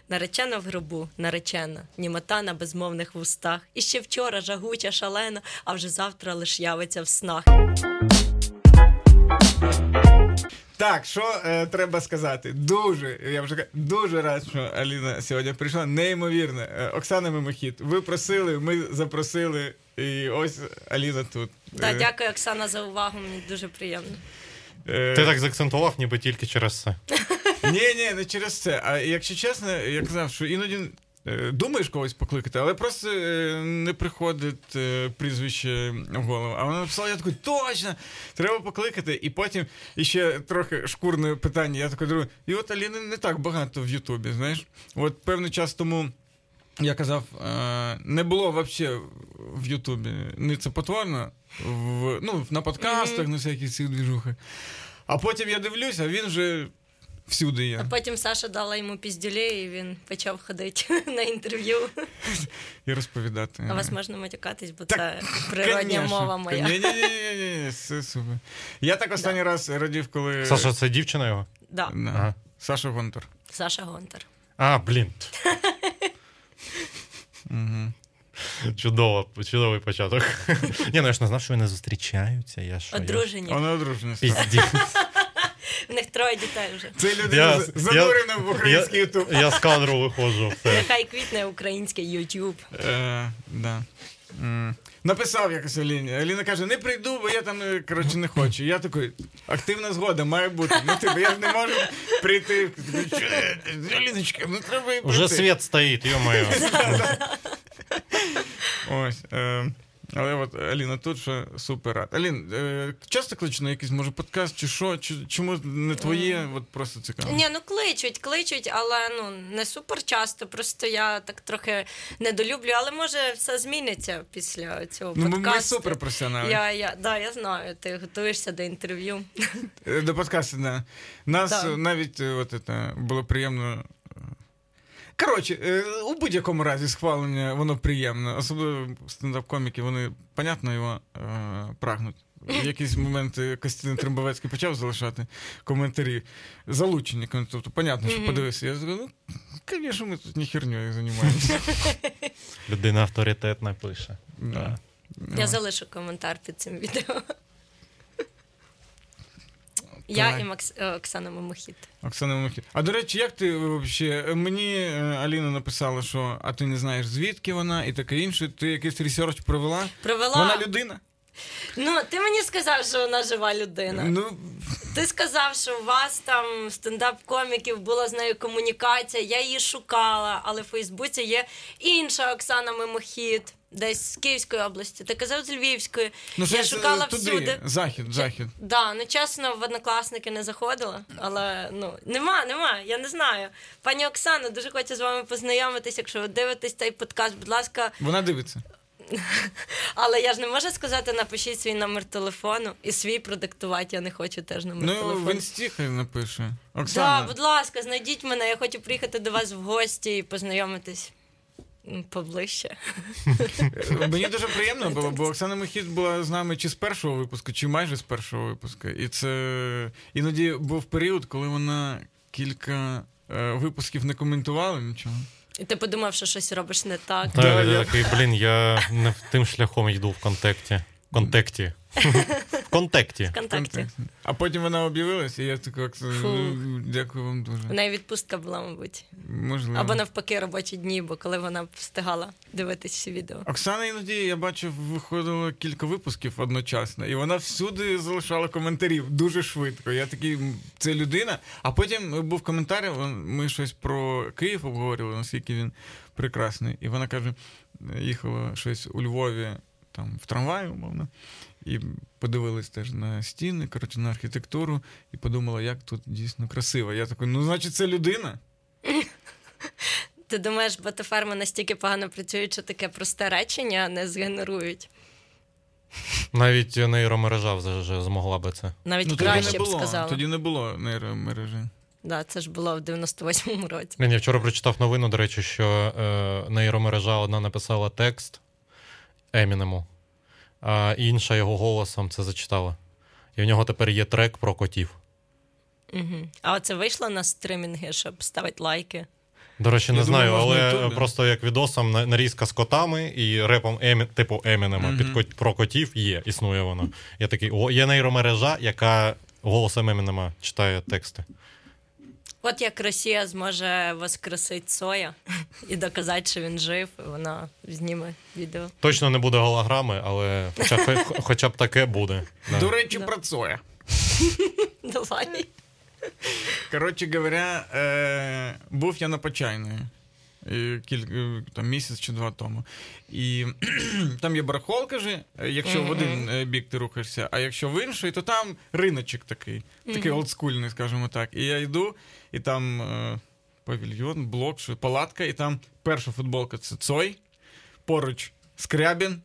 Наречена в гробу, наречена, німота на безмовних вустах. І ще вчора жагуча, шалена, а вже завтра лиш явиться в снах. Так, що треба сказати? Дуже рад, що Аліна сьогодні прийшла. Неймовірно. Оксана Мимохід, ви просили, ми запросили, і ось Аліна тут. Так, дякую, Оксана, за увагу, мені дуже приємно. Ти так заакцентував, ніби тільки через це. Ні, не через це. А якщо чесно, я казав, що іноді думаєш когось покликати, але просто не приходить прізвище в голову. А вона написала, я такий, точно, треба покликати. І потім іще трохи шкурне питання. Я такий думаю, і от Аліни не так багато в Ютубі, знаєш. От певний час тому я казав, не було взагалі в Ютубі ні це потворно, на подкастах, на всяких цих двіжухах. А потім я дивлюся, він вже всюди є. А потім Саша дала йому піздюлей, і він почав ходити на інтерв'ю. І розповідати. А вас можна матюкатись, бо це природня мова моя. Ні, все супер. Я так останній раз радів, коли... Саша, це дівчина його? Да. Ага. Саша Гонтар. Саша Гонтар. А, блін. Чудовий початок. Я ж не знав, що вони зустрічаються. Одружені. Вони одружені. Піздець. В них 3 дітей вже. Це людина занурена в український ютуб. Я з кадру виходжу. Нехай квітне український ютуб. Да. Написав якось Аліні. Аліна каже, не прийду, бо я там, не хочу. Я такий, активна згода має бути. Я ж не можу прийти. Аліночка, треба і прийти. Уже світ стоїть, йо-моє. Ось. Але от Аліна тут, що супер рад. Алін, часто кличуть на якийсь, може, подкаст, чи що? Чому не твоє? От просто цікаво. Ні, кличуть, але не супер часто. Просто я так трохи недолюблю, але може все зміниться після цього подкасту. Ми супер професіонали. Я знаю, ти готуєшся до інтерв'ю. До подкасту, да. Нас навіть було приємно. Коротше, у будь-якому разі схвалення, воно приємно. Особливо стендап-коміки, вони, понятно, його прагнуть. В якісь моменти Костянтин Трембовецький почав залишати коментарі. Залучені. Тобто, понятно, що подивився. Я сказав, звісно, ми тут не херньою займаємося. Людина авторитетна пише. Да. Я залишу коментар під цим відео. Я і Оксана Мимохід. Оксана Мимохід. А до речі, як ти взагалі... Мені Аліна написала, що а ти не знаєш, звідки вона і таке інше. Ти якийсь ресерч провела? Вона людина? Ти мені сказав, що вона жива людина. Ти сказав, що у вас там стендап-коміків була з нею комунікація, я її шукала, але в Фейсбуці є інша Оксана Мимохід, десь з Київської області. Ти казав, з Львівської. Я шукала всюди. Захід. Да, чесно, в Однокласники не заходила, але, нема, я не знаю. Пані Оксано, дуже хочу з вами познайомитись, якщо ви дивитесь цей подкаст, будь ласка. Вона дивиться. Але я ж не можу сказати, напишіть свій номер телефону і свій продиктувати, я не хочу теж номер телефону. В інсті хай напише. Оксана. Так, будь ласка, знайдіть мене, я хочу приїхати до вас в гості і познайомитись поближче. Мені дуже приємно було, бо Оксана Мимохід була з нами чи з першого випуску, чи майже з першого випуску. І це іноді був період, коли вона кілька випусків не коментувала нічого. І ти подумав, що щось робиш не так. Так, я такий, я не тим шляхом йду в контакті. ВКонтакті. А потім вона об'явилась, і я така, дякую вам дуже. У неї відпустка була, мабуть. Можливо. Або навпаки робочі дні, бо коли вона встигала дивитись всі відео. Оксана іноді, я бачив, виходило кілька випусків одночасно, і вона всюди залишала коментарів дуже швидко. Я такий, це людина. А потім був коментар, ми щось про Київ обговорювали, наскільки він прекрасний. І вона каже, їхала щось у Львові, там, в трамваї, умовно, і подивилась теж на стіни, на архітектуру, і подумала, як тут дійсно красиво. Я такий, значить, це людина? Ти думаєш, ботоферми настільки погано працюють, що таке просте речення не згенерують? Навіть нейромережа вже змогла би це. Навіть краще б сказала. Тоді не було нейромережі. Да, це ж було в 98-му році. Я вчора прочитав новину, до речі, що нейромережа одна написала текст Емінему, а інша його голосом це зачитала. І в нього тепер є трек про котів. Угу. А оце вийшло на стримінги, щоб ставити лайки? До речі, не знаю, але YouTube, просто як відосом нарізка з котами і репом типу Емінема про котів існує воно. Я такий, є нейромережа, яка голосом Емінема читає тексти. От як Росія зможе воскресити Цоя і доказати, що він жив, і вона зніме відео. Точно не буде голограми, але хоча б таке буде. До речі, про Цоя. Давай. Коротше говоря, був я на Почайної місяць чи два тому. І там є барахолка же, якщо в один бік ти рухаєшся, а якщо в інший, то там риночок такий олдскульний, скажімо так. І я йду, і там павільйон, блок, палатка, і там перша футболка — це Цой, поруч Скрябін,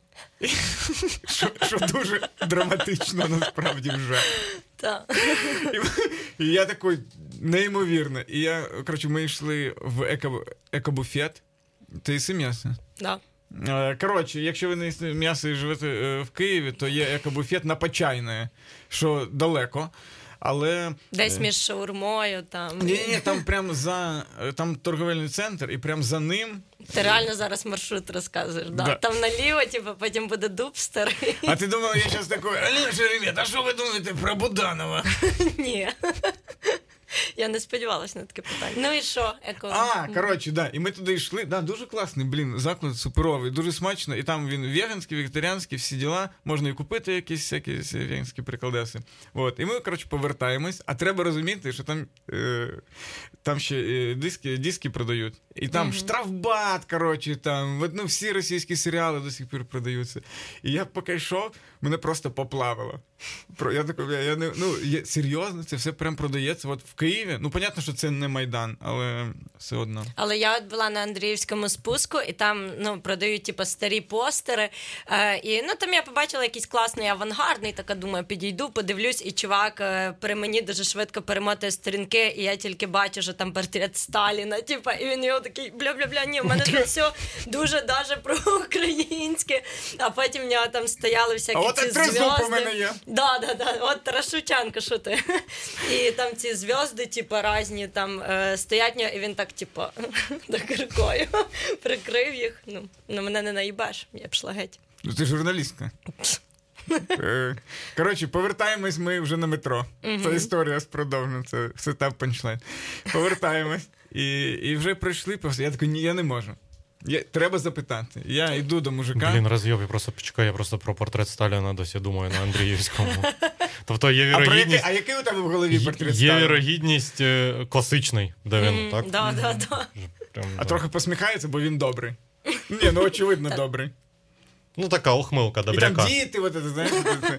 що дуже драматично насправді вже. Так. І я такий, неймовірно. І ми йшли в екобуфет. Ти їси м'ясо? Так. Коротше, якщо ви не їсте м'ясо і живете в Києві, то є екобуфет на Почайне, що далеко. Але... Десь між шаурмою там. Ні, там прямо там торговельний центр, і прямо за ним... Ти реально зараз маршрут розказуєш, да? Да. Там наліво, потім буде Дубстер. А ти думала, я зараз такий, Аліша, ребят, а що ви думаєте про Буданова? Ні. Я не сподівалася на таке питання. Ну і що? Коротше, да. І ми туди йшли. Да, дуже класний, заклад суперовий, дуже смачно. І там він веганський, вегетаріанський, всі діла. Можна і купити якісь веганські прикладеси. І ми, повертаємось. А треба розуміти, що там ще диски продають. І там штрафбат, там, всі російські серіали до сих пір продаються. І я поки йшов, мене просто поплавило. Я такий, серйозно, це все прям продається. От в Києві, понятно, що це не Майдан, але все одно. Але я була на Андріївському спуску, і там, продають, старі постери. І, там я побачила якийсь класний авангардний, така, думаю, підійду, подивлюсь, і чувак при мені дуже швидко перемотує сторінки, і я тільки бачу, що там портрет Сталіна, і він його такий, бля-бля-бля, ні, в мене тут все дуже даже проукраїнське. А потім в нього там стояли всякі ці зв'язки. А от мене є. Да, от Тарашученко, що ти. І там ці зв'язки, різні, там стоять, і він так, так рукою прикрив їх. Мене не наїбеш, я пішла геть. Ти журналістка. Коротше, повертаємось ми вже на метро. Це історія з продовження, це сетап панчлайн. Повертаємось. І вже прийшли, я такий, ні, я не можу. Треба запитати. Я йду до мужика. Розйоб, я просто про портрет Сталіна досі думаю на Андріївському. Тобто є вірогідність... А який у тебе в голові портрет Сталіна? Є вірогідність класичний, де він, так? Да. А трохи посміхається, бо він добрий. Ні, очевидно, добрий. Така ухмилка добряка. І там діти, знаєш,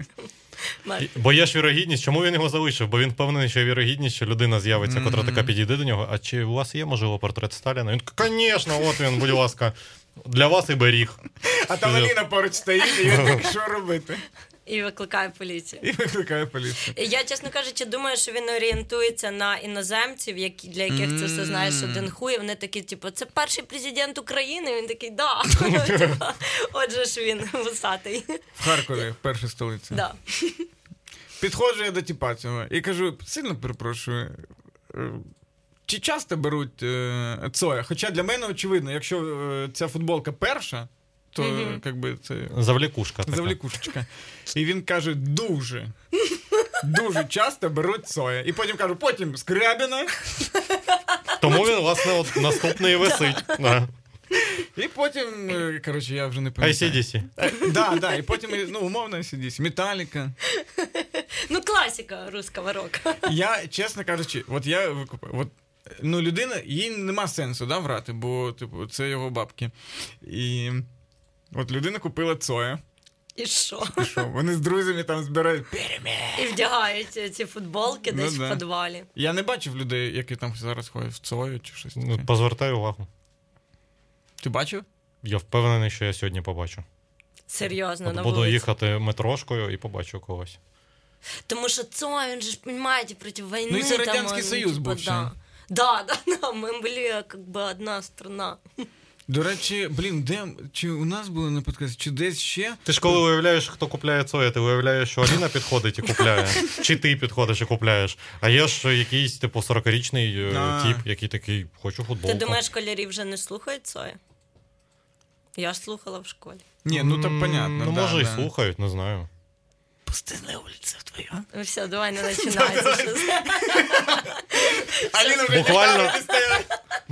Бо є ж вірогідність, чому він його залишив? Бо він впевнений, що є вірогідність, що людина з'явиться, котра така підійде до нього. А чи у вас є, можливо, портрет Сталіна? Він, звісно, от він, будь ласка, для вас і беріг. А там Аліна поруч стоїть, і він так, що робити? І викликає поліцію. Я, чесно кажучи, думаю, що він орієнтується на іноземців, для яких це все, знаєш, один хуй. Вони такі, це перший президент України. Він такий, да. Отже ж він вусатий. В Харкові, перша столиця. Да. Підходжу я до тіпа цього і кажу, сильно перепрошую, чи часто беруть Цоя? Хоча для мене очевидно, якщо ця футболка перша, то, це... Завлікушка така. Завлікушечка. І він каже, дуже часто беруть Цоя. І потім кажу, потім Скрябіна. Тому він, власне, наступний висить. І потім, я вже не пам'ятаю. ICDC. Да, і потім, умовно ICDC. Металіка. Класика руського рока. Я, чесно кажучи, я викупаю. Людина, їй нема сенсу, врати, бо, це його бабки. І... людина купила Цоя. І що? Вони з друзями там збирають і вдягають ці футболки десь в підвалі. Я не бачив людей, які там зараз ходять в Цою чи щось таке. Позвертай увагу. Ти бачив? Я впевнений, що я сьогодні побачу. Серйозно, на буду вулиці. їхати метрошкою і побачу когось. Тому що Цой, він же, розумієте, проти війни. І це Радянський Союз був ще. Да, мы были одна страна. До речі, чи у нас було на подкасті, чи десь ще? Ти ж коли уявляєш, хто купляє Цоя, ти уявляєш, що Аліна підходить і купляє, чи ти підходиш і купляєш. А є ж якийсь, 40-річний тип, який такий, хочу футболку. Ти думаєш, школярі вже не слухають Цоя? Я ж слухала в школі. Ні, так понятно. Ну, може, і слухають, не знаю. Пустынная улица твоя. Ну все, давай не починайся. Аліна вже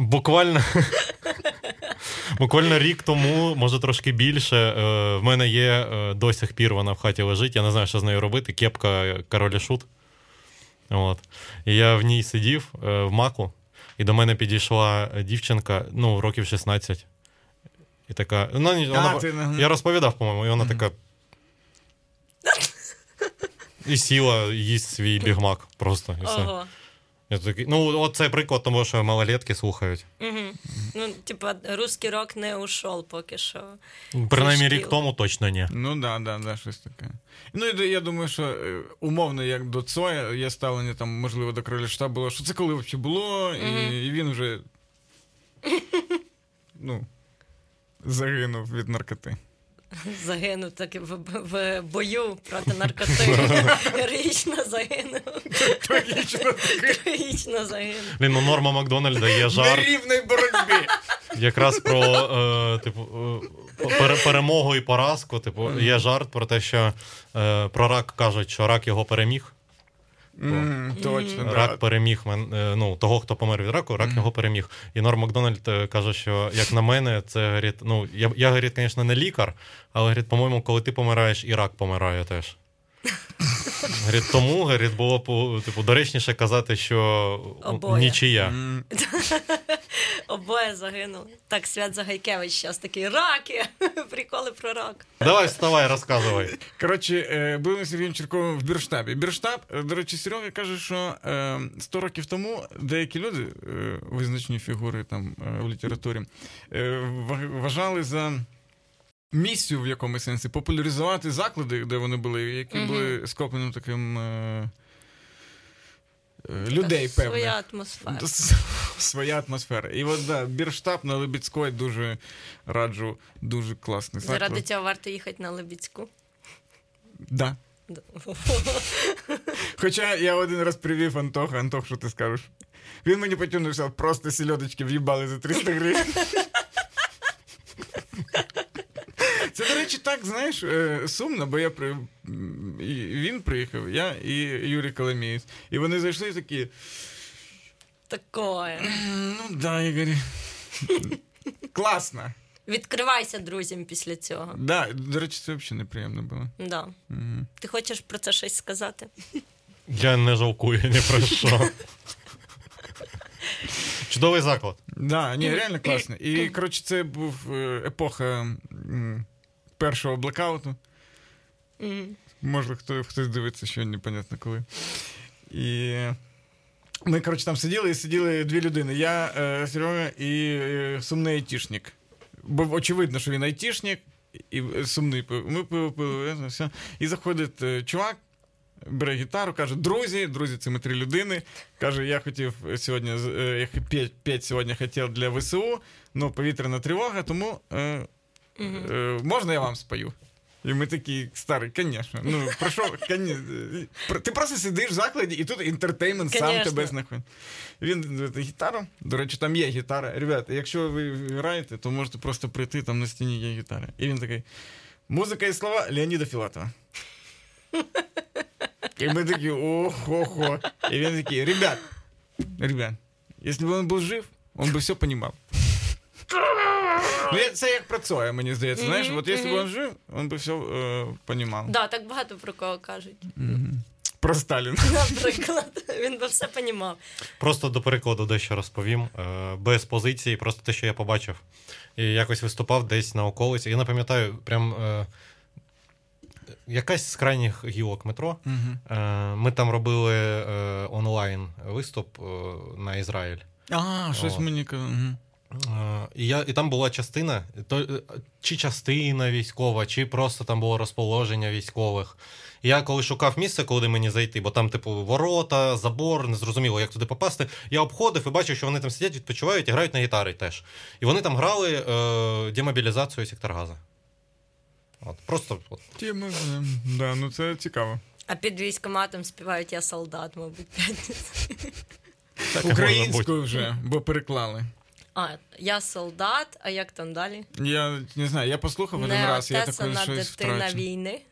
Буквально рік тому, може трошки більше, в мене є до сих пір, вона в хаті лежить, я не знаю, що з нею робити, кепка Король і Шут. От. І я в ній сидів в Маку, і до мене підійшла дівчинка, років 16. І така, я розповідав, по-моєму, і вона така... І сіла, їсть свій бігмак просто, і все. Ого. Я такий, от це приклад тому, що малолетки слухають. Угу. Русський рок не ушов поки що. Принаймні рік тому точно ні. Да, щось таке. І я думаю, що умовно, як до Цоя, є ставлення там, можливо, до Короля Шута було, що це коли взагалі було, і він вже загинув від наркоти. Загинув таки в бою проти наркоти. Героїчно загинув. Трагічно загинув. Норма Макдональда є жарт. На рівній боротьбі. Якраз про перемогу і поразку. Є жарт про те, що про рак кажуть, що рак його переміг. Точно, рак переміг того, хто помер від раку, рак його переміг. І Норм Макдональд каже, що, як на мене, це, говорить, я, говорить, звісно, не лікар, але, говорить, по-моєму, коли ти помираєш, і рак помирає теж. Говорить, тому, говорить, було б доречніше казати, що нічия. Обоє загинули. Так, Свят Загайкевич зараз такий раки. Приколи про рак. Давай, вставай, розказувай. Коротше, були ми з Сергієм Чирковим в Бірштабі. Бірштаб, до речі, Серега каже, що 100 років тому деякі люди, визначні фігури там в літературі, вважали за місію в якомусь сенсі популяризувати заклади, де вони були, які були скопленим таким людей, певно. Своя атмосфера. Своя атмосфера. І от, Бірштаб на Лебідської дуже раджу, дуже класний заклад. Заради цього варто їхати на Лебідську? Да. Хоча я один раз привів Антоха. Антох, що ти скажеш? Він мені потягнувся, просто сільодочки в'їбали за 300 гривень. Це, до речі, так, знаєш, сумно, бо він приїхав, я і Юрій Коломієць. І вони зайшли такі... Такое. Да, Ігор. Класно. Відкривайся друзям після цього. Да, до речі, це взагалі неприємно було. Да. Ти хочеш про це щось сказати? Я не жалкую ні про що. Чудовий заклад. Да, реально класно. І, коротше, це був епоха першого блекауту. Може, хтось дивиться, що непонятно коли. І ми, коротше, там сиділи дві людини. Я, Серега і сумний айтішник. Бо очевидно, що він айтішник і сумний. Ми пили, все. І заходить чувак, бере гітару, каже, друзі, це ми 3 людини. Каже, я хотів сьогодні, я п'ять сьогодні хотів для ВСУ, но повітряна тривога, тому можна я вам спою? І ми такі, старий, звісно. Прошу, ти просто сидиш в закладі, і тут інтертеймент сам тебе знаходить. Він гітару, до речі, там є гітара. Ребята, якщо ви граєте, то можете просто прийти, там на стіні є гітара. І він такий, музика і слова Леоніда Філатова. І ми такі, охо-хо. І він такий, ребят, якщо б він був жив, він би все розумів. Це як про Цоя, мені здається. Знаєш, от якщо б він жив, він би все розумів. Да, так багато про кого кажуть. Про Сталіна. Наприклад, він би все розумів. Просто до перекладу дещо розповім. Без позиції, просто те, що я побачив. І якось виступав десь на околиці. Я не пам'ятаю, прям якась з крайніх гілок метро. Ми там робили онлайн виступ на Ізраїль. Щось мені казали. І там була частина, чи частина військова, чи просто там було розположення військових. І я коли шукав місце, куди мені зайти, бо там, типу, ворота, забор, незрозуміло, як туди попасти, я обходив і бачив, що вони там сидять, відпочивають і грають на гітарі теж. І вони там грали демобілізацію сектор Газа. От, просто... От. Да, ну це цікаво. А під військоматом співають «Я солдат», мабуть, Українською вже, бо переклали. «Я солдат», а як там далі? Я не знаю, я послухав один раз, я такий щось дитина втрачу. війни.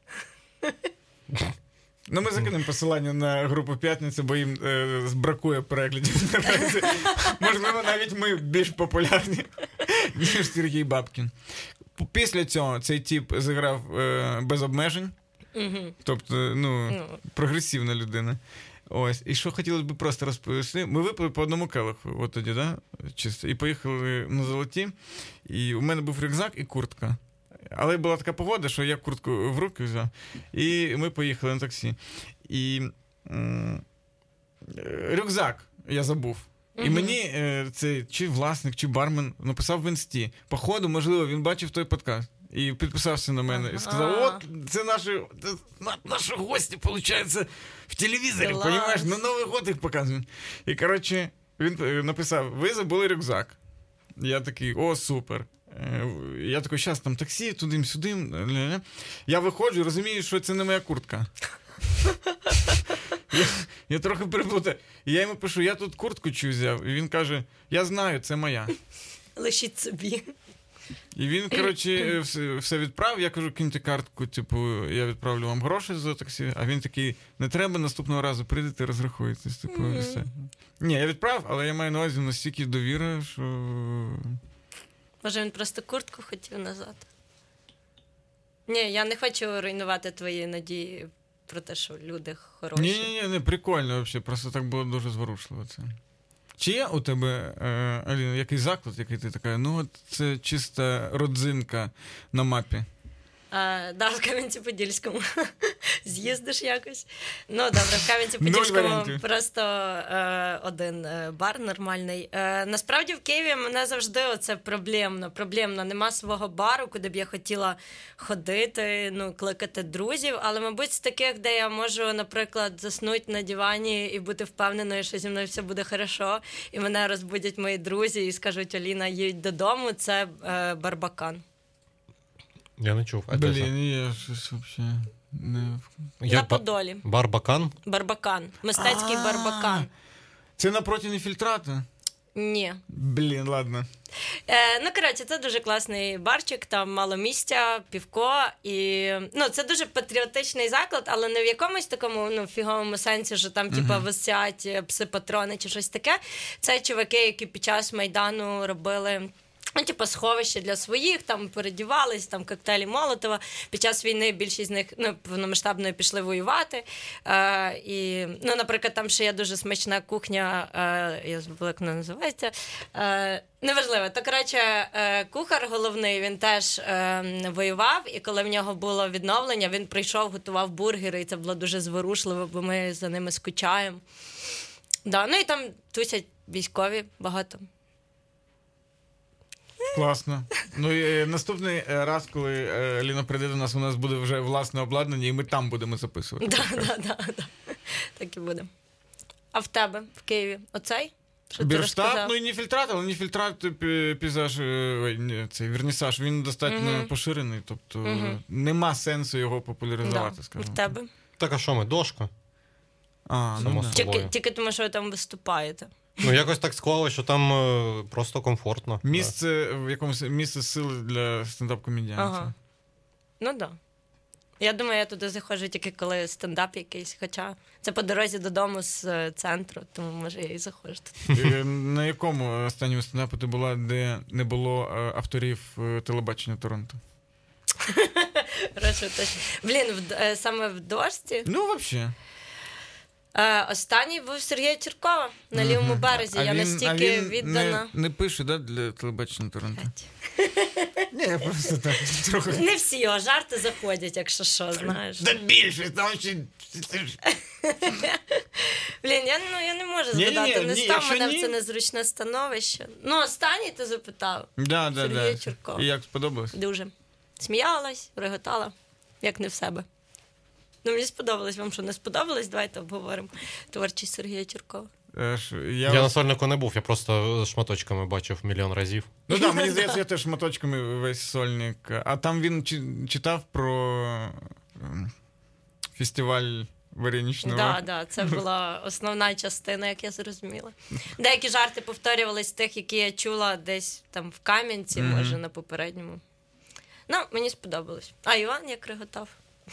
Ну, ми закинемо посилання на групу «П'ятниця», бо їм бракує переглядів. Можливо, навіть ми більш популярні, ніж Сергій Бабкін. Після цього цей тип зіграв без обмежень. Тобто, прогресивна людина. Ось. І що хотілося б просто розповісти. Ми випили по одному келиху, от тоді, да? Чисто. І поїхали на Золоті. І у мене був рюкзак і куртка. Але була така погода, що я куртку в руки взяв. І ми поїхали на таксі. І рюкзак я забув. І мені цей чи власник, чи бармен написав в інсті. Походу, можливо, він бачив той подкаст. І підписався на мене. І сказав, от, це наші гості, виходить, в телевізорі, розумієш? На Новий год їх показують. І, коротше, він написав, ви забули рюкзак. Я такий, о, супер. Я такий, зараз там таксі, туди-сюди. Я виходжу, розумію, що це не моя куртка. Я трохи переплутав. І я йому пишу, я тут куртку чию взяв. І він каже, я знаю, це моя. Лишіть собі. І він, коротше, все відправив. Я кажу, киньте картку, типу, я відправлю вам гроші за таксі. А він такий, не треба, наступного разу прийдете, розрахуєтесь. Типу, і все. Ні, я відправив, але я маю на увазі настільки довіри, що... Може, він просто куртку хотів назад? Ні, я не хочу руйнувати твої надії про те, що люди хороші. Ні, не прикольно взагалі, просто так було дуже зворушливо це. Чи є у тебе, Аліна, якийсь заклад, який ти така, ну от це чиста родзинка на мапі? Да, в Кам'янці-Подільському. З'їздиш якось. Ну, добре, в Кам'янці-Подільському просто один бар нормальний. Насправді в Києві мене завжди оце проблемно. Нема свого бару, куди б я хотіла ходити, кликати друзів. Але, мабуть, з таких, де я можу, наприклад, заснути на дивані і бути впевненою, що зі мною все буде хорошо, і мене розбудять мої друзі і скажуть, Аліна, їдь додому, це Барбакан. Я не чув. Я щось взагалі не... На Подолі. Барбакан? Барбакан. Мистецький Барбакан. Це напроти Нефільтрата? Ні. Блін, ладно. Коротше, це дуже класний барчик, там мало місця, півко, і, це дуже патріотичний заклад, але не в якомусь такому, фіговому сенсі, що там, висять пси-патрони чи щось таке. Це чуваки, які під час Майдану робили... сховище для своїх, там передівались, там коктейлі Молотова. Під час війни більшість з них повномасштабно пішли воювати. І, наприклад, там ще є дуже смачна кухня, я забула, як вона називається. Неважливо. То, коротше, кухар головний, він теж воював, і коли в нього було відновлення, він прийшов, готував бургери, і це було дуже зворушливо, бо ми за ними скучаємо. Да, і там тусять військові багато. Класно. І наступний раз, коли Ліна прийде до нас, у нас буде вже власне обладнання, і ми там будемо записувати. Да. Так і буде. А в тебе в Києві оцей? Бірштаб, і Нефільтрат, але Нефільтрат пейзаж, цей вернісаж, він достатньо поширений, тобто нема сенсу його популяризувати, скажімо. В тебе? Так, а що ми, дошка? Тільки тому, що ви там виступаєте. Якось так склалося, що там просто комфортно. Місце сили для стендап-комедіанців. Ага. Да. Я думаю, я туди заходжу тільки коли стендап якийсь, хоча це по дорозі додому з центру, тому, може, я і заходжу туди. На якому останньому стендапу ти була, де не було авторів телебачення Торонто? Блін, саме в дошці? Взагалі. Останній був Сергія Чіркова на лівому березі. Я настільки віддана. Не пише, да, для телебачення Торонто? Ні, я просто так трохи... Не всі його жарти заходять, якщо що, знаєш. Да більше, там ще... Блін, я не можу згадати, не став мене в це незручне становище. Ну, останній ти запитав. Сергій Чурков. І як сподобалось? Дуже. Сміялась, реготала, як не в себе. Ну, мені сподобалось. Вам що, не сподобалось? Давайте обговоримо творчість Сергія Чуркова. Я на сольнику не був, я просто шматочками бачив мільйон разів. Ну так, мені здається, я теж шматочками весь сольник. А там він читав про фестиваль вареничного. Так, це була основна частина, як я зрозуміла. Деякі жарти повторювались з тих, які я чула десь там в Кам'янці, може, на попередньому. Ну, мені сподобалось. А Іван як реготав.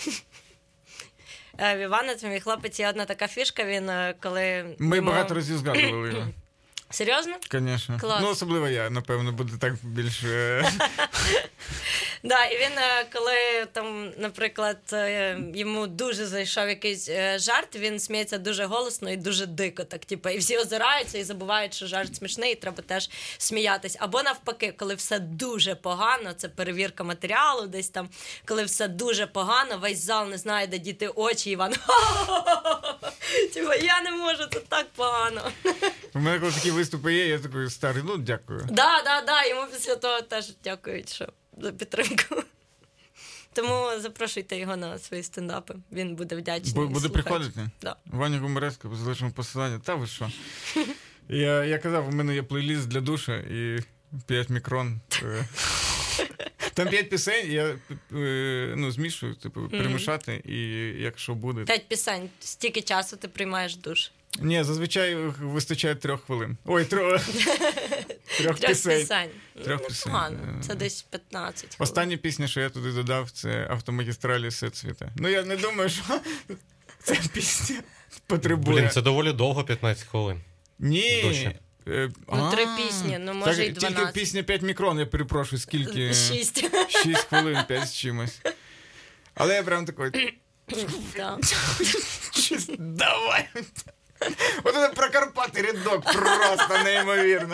В Івана, це мій хлопець, є одна така фішка, він коли... Ми багато разів згадували його. Серйозно? Звісно. Ну, особливо я, напевно, буду так більше... Да, і він, коли там, наприклад, йому дуже зайшов якийсь жарт, він сміється дуже голосно і дуже дико, так, типу, і всі озираються і забувають, що жарт смішний, і треба теж сміятись. Або навпаки, коли все дуже погано, це перевірка матеріалу десь там, коли все дуже погано, весь зал не знає, де діти очі, Іван, типу, я не можу, це так погано. У мене коли такі виступи є, я такий старий, ну, дякую. Да, йому після того теж дякують, що за підтримку. Тому запрошуйте його на свої стендапи. Він буде вдячний. Буде приходити? Да. Ваня Гумерецька, залишимо посилання. Та ви що? Я казав, у мене є плейліст для душа і 5 мікрон. Там 5 пісень, я змішую, перемішати, і якщо буде... 5 пісень. Стільки часу ти приймаєш душ? Ні, зазвичай вистачає 3 хвилин. Ой, 3 пісень. 3 пісень. Це десь 15 хвилин. Остання пісня, що я туди додав, це «Автомагістралі все цвіте». Ну, я не думаю, що ця пісня потребує. Блін, це доволі довго, 15 хвилин. Ні. 3 пісні, може і 12. Тільки пісня 5 мікрон, я перепрошую, скільки? 6 хвилин, 5 з чимось. Але я прям такий... Давай! От це про Карпати рядок просто неймовірно.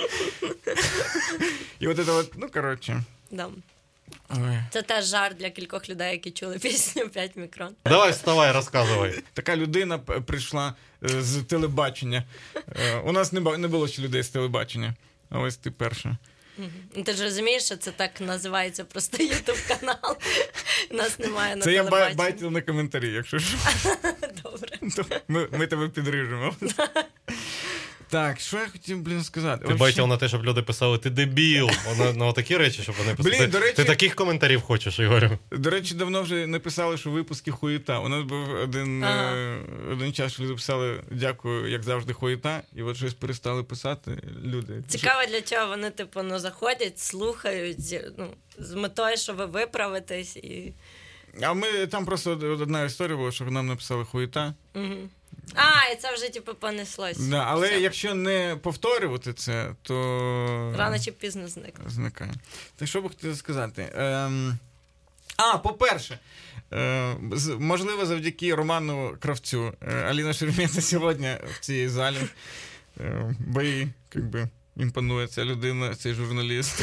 І от це от, ну, коротше. Да. Це теж жарт для кількох людей, які чули пісню 5 мікрон. Давай, вставай, розказуй. Така людина прийшла з телебачення. У нас не було ще людей з телебачення, а ось ти перша. Ти ж розумієш, що це так називається просто ютуб-канал. У нас немає на це телебаченні. Це я байтив на коментарі, якщо що. Добре. Ми тебе підрижемо. Так, що я хотів, сказати? Ти байтив на те, щоб люди писали, ти дебіл. На такі речі, щоб вони писали. До речі, ти таких коментарів хочеш, Ігорю. До речі, давно вже написали, що випуски хуєта. У нас був один час, що люди писали, дякую, як завжди, хуєта. І от щось перестали писати люди. Цікаво, для чого вони, заходять, слухають, з метою, щоб виправитись. А ми, там просто одна історія була, що нам написали хуєта. І це вже, понеслось. Да, але все. Якщо не повторювати це, то... Рано чи пізно зникає. Так що б хотів сказати? По-перше, можливо, завдяки Роману Кравцю. Аліна Шеремета сьогодні в цій залі. Бо їй, імпонує ця людина, цей журналіст.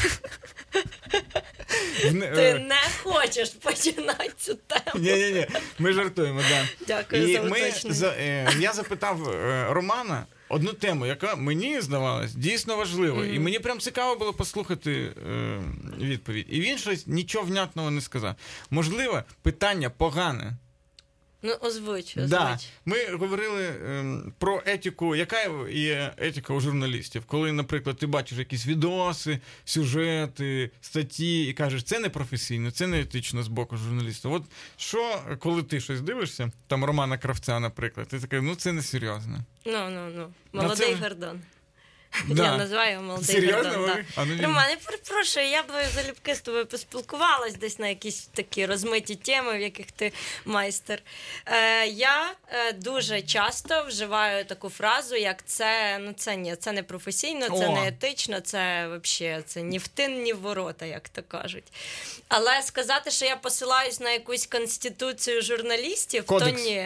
Ти не хочеш починати цю тему. Ні, ми жартуємо, так. Дякую за уточнення. Я запитав Романа одну тему, яка мені здавалась дійсно важливою. І мені прям цікаво було послухати відповідь. І він щось нічого внятного не сказав. Можливо, питання погане. Озвуч. Да. Ми говорили про етику. Яка є етика у журналістів? Коли, наприклад, ти бачиш якісь відоси, сюжети, статті і кажеш, це не професійно, це не етично з боку журналіста. От що, коли ти щось дивишся, там Романа Кравця, наприклад, ти такий, це не серйозно. Молодий Гордон. Да. Я називаю його молодий Серйозно? Гордон. Роман, я перепрошую, я б залюбки з тобою поспілкувалась десь на якісь такі розмиті теми, в яких ти майстер. Я дуже часто вживаю таку фразу, як це не професійно, це не етично, це взагалі ні в тин, ні в ворота, як то кажуть. Але сказати, що я посилаюсь на якусь конституцію журналістів, Кодекс. то ні.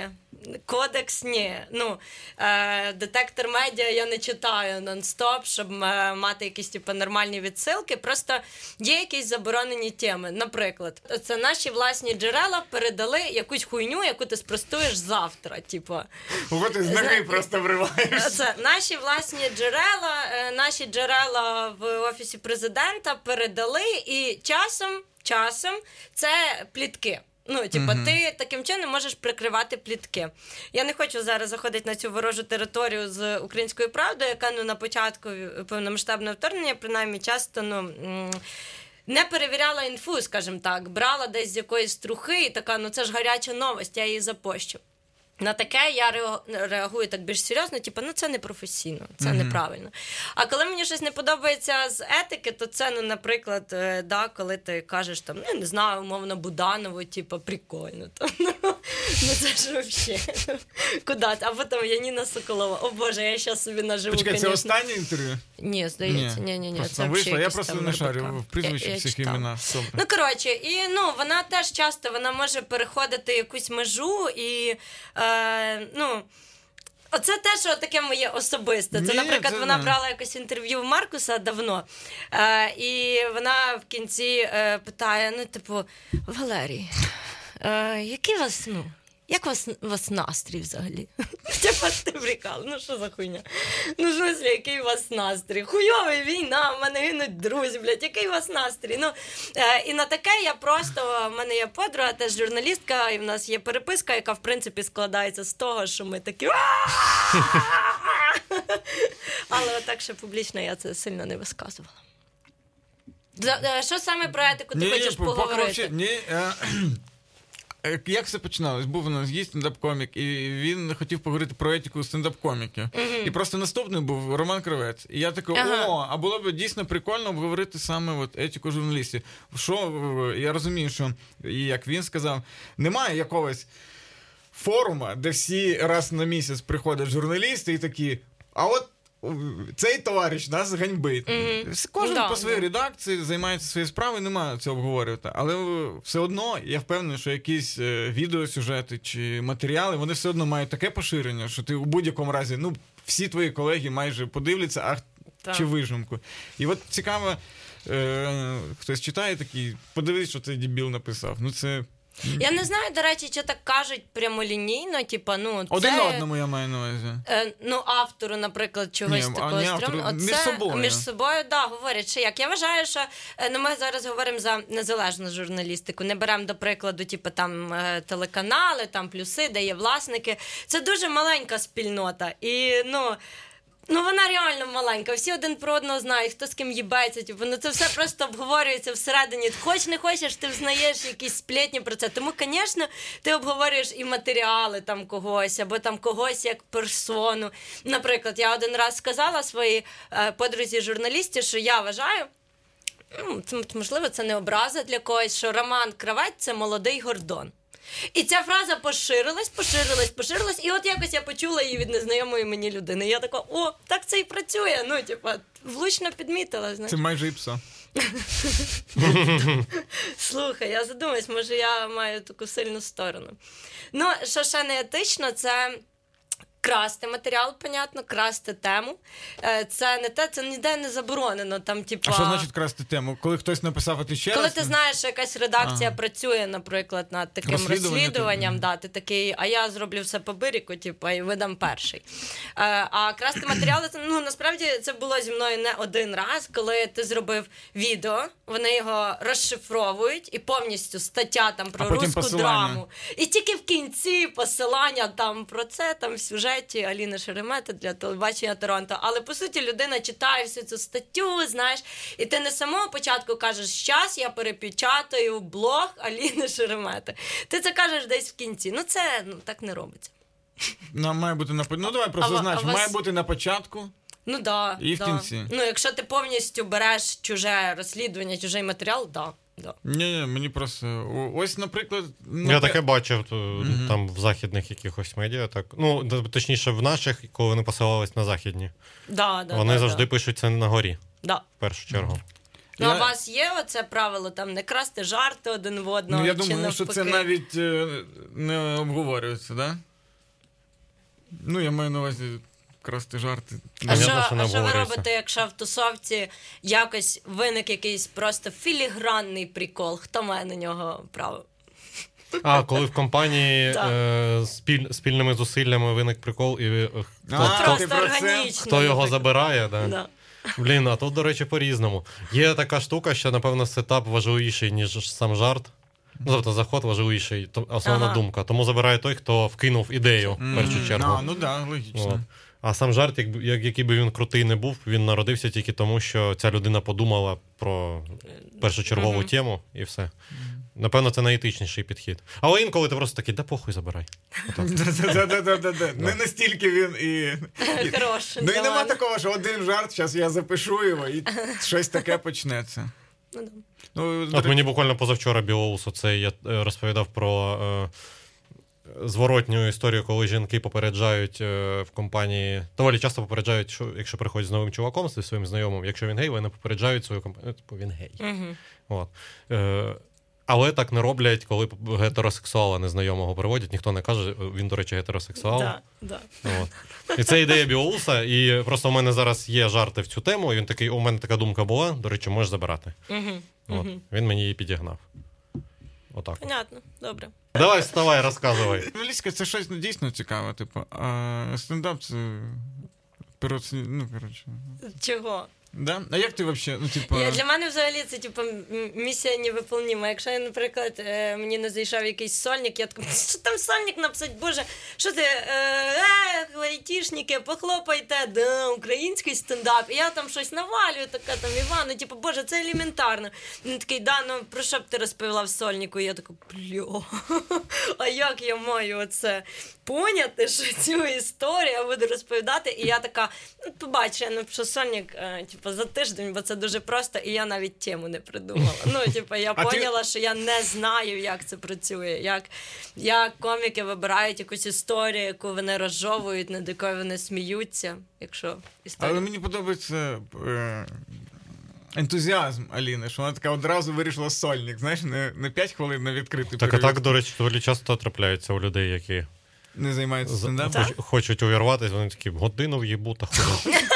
Кодекс, ні. Детектор медіа я не читаю нон-стоп, щоб мати якісь нормальні відсилки. Просто є якісь заборонені теми. Наприклад, це наші власні джерела передали якусь хуйню, яку ти спростуєш завтра. Ого, ти знаки просто вриваєш. Це наші власні джерела в Офісі Президента передали, і часом це плітки. Ти таким чином можеш прикривати плітки. Я не хочу зараз заходити на цю ворожу територію з Українською правдою, яка на початку повномасштабного вторгнення, принаймні, часто не перевіряла інфу, скажімо так, брала десь з якоїсь трухи і така, це ж гаряча новость, я її запощу. На таке я реагую так більш серйозно, це непрофесійно, це неправильно. А коли мені щось не подобається з етики, то це, наприклад, коли ти кажеш, не знаю, умовно, Буданову, прикольно. Це ж взагалі. Куди? А потім Яніна Соколова. О Боже, я зараз собі наживу, Почекай, це останнє інтерв'ю? Ні, здається, ні. Це вийшло, я просто не шарю в прізвищі всіх імена. Вона теж часто, вона може переходити якусь межу і оце те, що таке моє особисте. Це, наприклад, вона брала якось інтерв'ю в Маркуса давно, і вона в кінці питає, Валерій, який вас, як у вас настрій взагалі? Ти прикал, що за хуйня? Жуслі, який у вас настрій? Хуйовий, війна, в мене гинуть друзі, який у вас настрій? І на таке в мене є подруга, теж журналістка, і в нас є переписка, яка, в принципі, складається з того, що ми такі... Але отак ще публічно я це сильно не висказувала. Що саме про етику ти хочеш поговорити? Як все починалось? Був у нас гість стендап-комік, і він хотів поговорити про етику стендап-коміків. І просто наступний був Роман Кравець. І я такий, а було б дійсно прикольно обговорити саме етику журналістів. Я розумію, що, як він сказав, немає якогось форуму, де всі раз на місяць приходять журналісти і такі, а от цей товариш нас ганьбить. Кожен по своїй редакції займається своєю справою, немає цього обговорювати. Але все одно, я впевнений, що якісь відеосюжети чи матеріали, вони все одно мають таке поширення, що ти у будь-якому разі, всі твої колеги майже подивляться, чи вижимку. І от цікаво, хтось читає такий, подивись, що цей дебіл написав. Це... Я не знаю, до речі, чи так кажуть прямолінійно, Один одному я маю на увазі. Автору, наприклад, чогось такого стрімного. Між собою, говорять, що як. Я вважаю, що ми зараз говоримо за незалежну журналістику, не беремо до прикладу, телеканали, плюси, де є власники. Це дуже маленька спільнота. І, вона реально маленька. Всі один про одного знають, хто з ким їбається. Це все просто обговорюється всередині. Хоч не хочеш, ти взнаєш якісь сплетні про це. Тому, звісно, ти обговорюєш і матеріали когось, або когось як персону. Наприклад, я один раз сказала своїй подрузі журналісті, що я вважаю, можливо, це не образа для когось, що Роман Кравець – це молодий Гордон. І ця фраза поширилась, і от якось я почула її від незнайомої мені людини. І я така, так це і працює, влучно підмітила. Знаєш. Це майже іпсо. Слухай, я задумаюсь, може я маю таку сильну сторону. Що ще не етично, це... Красти матеріал, понятно, красти тему. Це не те, це ніде не заборонено. А що значить красти тему? Коли хтось написав, а ти ще раз? Коли ти знаєш, що якась редакція працює, наприклад, над таким розслідуванням, ти такий, а я зроблю все по бирику, і видам перший. А красти матеріали, насправді це було зі мною не один раз, коли ти зробив відео, вони його розшифровують, і повністю стаття про руську драму. І тільки в кінці посилання про це, в сюжеті Аліни Шеремета для телебачення Торонто. Але, по суті, людина читає всю цю статтю, знаєш, і ти не з самого початку кажеш, щас я перепечатаю блог Аліни Шеремети. Ти це кажеш десь в кінці. Це так не робиться. Має бути давай просто значимо. Має бути на початку. І в кінці. Якщо ти повністю береш чуже розслідування, чужий матеріал, Ні, мені просто... Ось, наприклад... Я таке бачив там в західних якихось медіа. Так. Точніше, в наших, коли вони посилались на західні. Вони завжди пишуть це на горі. В першу чергу. А у вас є оце правило, не красти жарти один в одного? Я думаю, що це навіть не обговорюється, так? Ну, я маю на увазі красти жарти. А що ви робите, якщо в тусовці якось виник якийсь просто філігранний прикол? Хто має на нього право? Коли в компанії спільними зусиллями виник прикол, і хто його забирає, да. Блін, а тут, до речі, по-різному. Є така штука, що, напевно, сетап важливіший, ніж сам жарт. Тобто заход важливіший, основна думка. Тому забирає той, хто вкинув ідею, в першу чергу. Ну так, логічно. А сам жарт, який би він крутий не був, він народився тільки тому, що ця людина подумала про першочергову тему і все. Напевно, це найетичніший підхід. Але інколи ти просто такий, да похуй забирай. Не настільки він і... Хороший. Ну і нема такого, що один жарт, зараз я запишу його, і щось таке почнеться. От мені буквально позавчора Білоус, оце я розповідав про зворотню історію, коли жінки попереджають в компанії, доволі часто попереджають, що якщо приходять з новим чуваком, зі своїм знайомим, якщо він гей, вони попереджають свою компанію, типу він гей. От. Але так не роблять, коли гетеросексуала незнайомого приводять, ніхто не каже, він, до речі, гетеросексуал. Да. От. І це ідея Біоуса, і просто у мене зараз є жарти в цю тему, і він такий, у мене така думка була, до речі, можеш забирати. От. Він мені її підігнав. Отак. Понятно, добре. Давай, вставай, розказувай. Журналістика — це щось дійсно цікаве, типу, а стендап — це коротше. Чого? Да? А як ти взагалі, Для мене взагалі це, місія невиполнима. Якщо, наприклад, мені не зайшов якийсь сольник, я така, що там сольник написати? Боже, що ти, айтішники, похлопайте, да, український стендап. І я там щось навалюю, така там, Івану, Боже, це елементарно. Він такий, да, про що б ти розповіла в сольнику? І я така, а як я маю оце поняти, що цю історію я буду розповідати? І я така, побач, я напишу сольник, за тиждень, бо це дуже просто, і я навіть тему не придумала. Я поняла, що я не знаю, як це працює, як коміки вибирають якусь історію, яку вони розжовують, над якою вони сміються, якщо історія. Але мені подобається ентузіазм Аліни, що вона така одразу вирішила сольник, знаєш, не 5 хвилин на відкритий період. Так, до речі, доволі часто трапляються у людей, які не займаються стендапом. Хочуть увірватися, вони такі, годину в'єбу та ходять.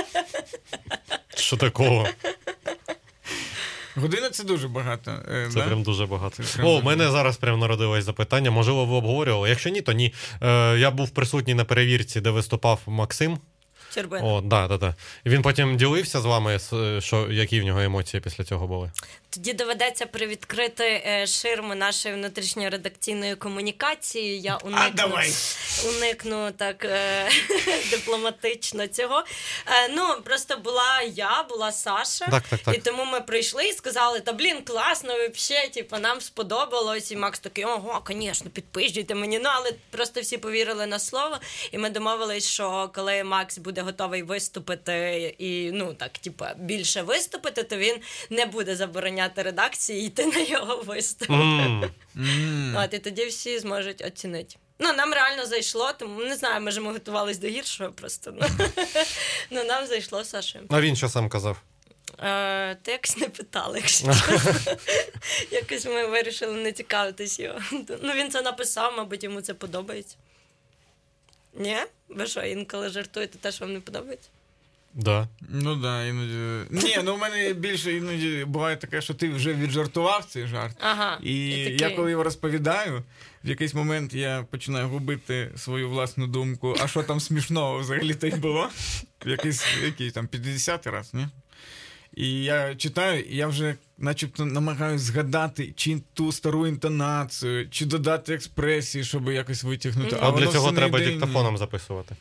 Що такого? Година — це дуже багато. Це прям дуже багато. У мене зараз прям народилось запитання. Можливо, ви обговорювали? Якщо ні, то ні. Я був присутній на перевірці, де виступав Максим. Щербина. Да. Він потім ділився з вами, які в нього емоції після цього були? Тоді доведеться привідкрити ширму нашої внутрішньої редакційної комунікації. Я уникну так дипломатично цього. Просто була Саша, так. І тому ми прийшли і сказали, класно, взагалі, нам сподобалось. І Макс такий, ого, звісно, підпишіть мені. Але просто всі повірили на слово. І ми домовились, що коли Макс буде готовий виступити і, більше виступити, то він не буде забороняти редакції йти на його виступ. І тоді всі зможуть оцінити. Нам реально зайшло, тому, не знаю, може ми готувалися до гіршого просто. Нам зайшло, Саша. А він що сам казав? Ти якось не питали, якщо чесно. Якось ми вирішили не цікавитись його. Він це написав, мабуть, йому це подобається. Ні? Ви що, інколи жартуєте те, що вам не подобається? Да. Іноді. Ні, у мене більше іноді буває таке, що ти вже віджартував цей жарт. І я коли його розповідаю, в якийсь момент я починаю губити свою власну думку, а що там смішного взагалі-то й було? Який там 50-й раз, ні? І я читаю, і я вже начебто намагаюся згадати, чи ту стару інтонацію, чи додати експресії, щоб якось витягнути. А для цього треба диктофоном записувати.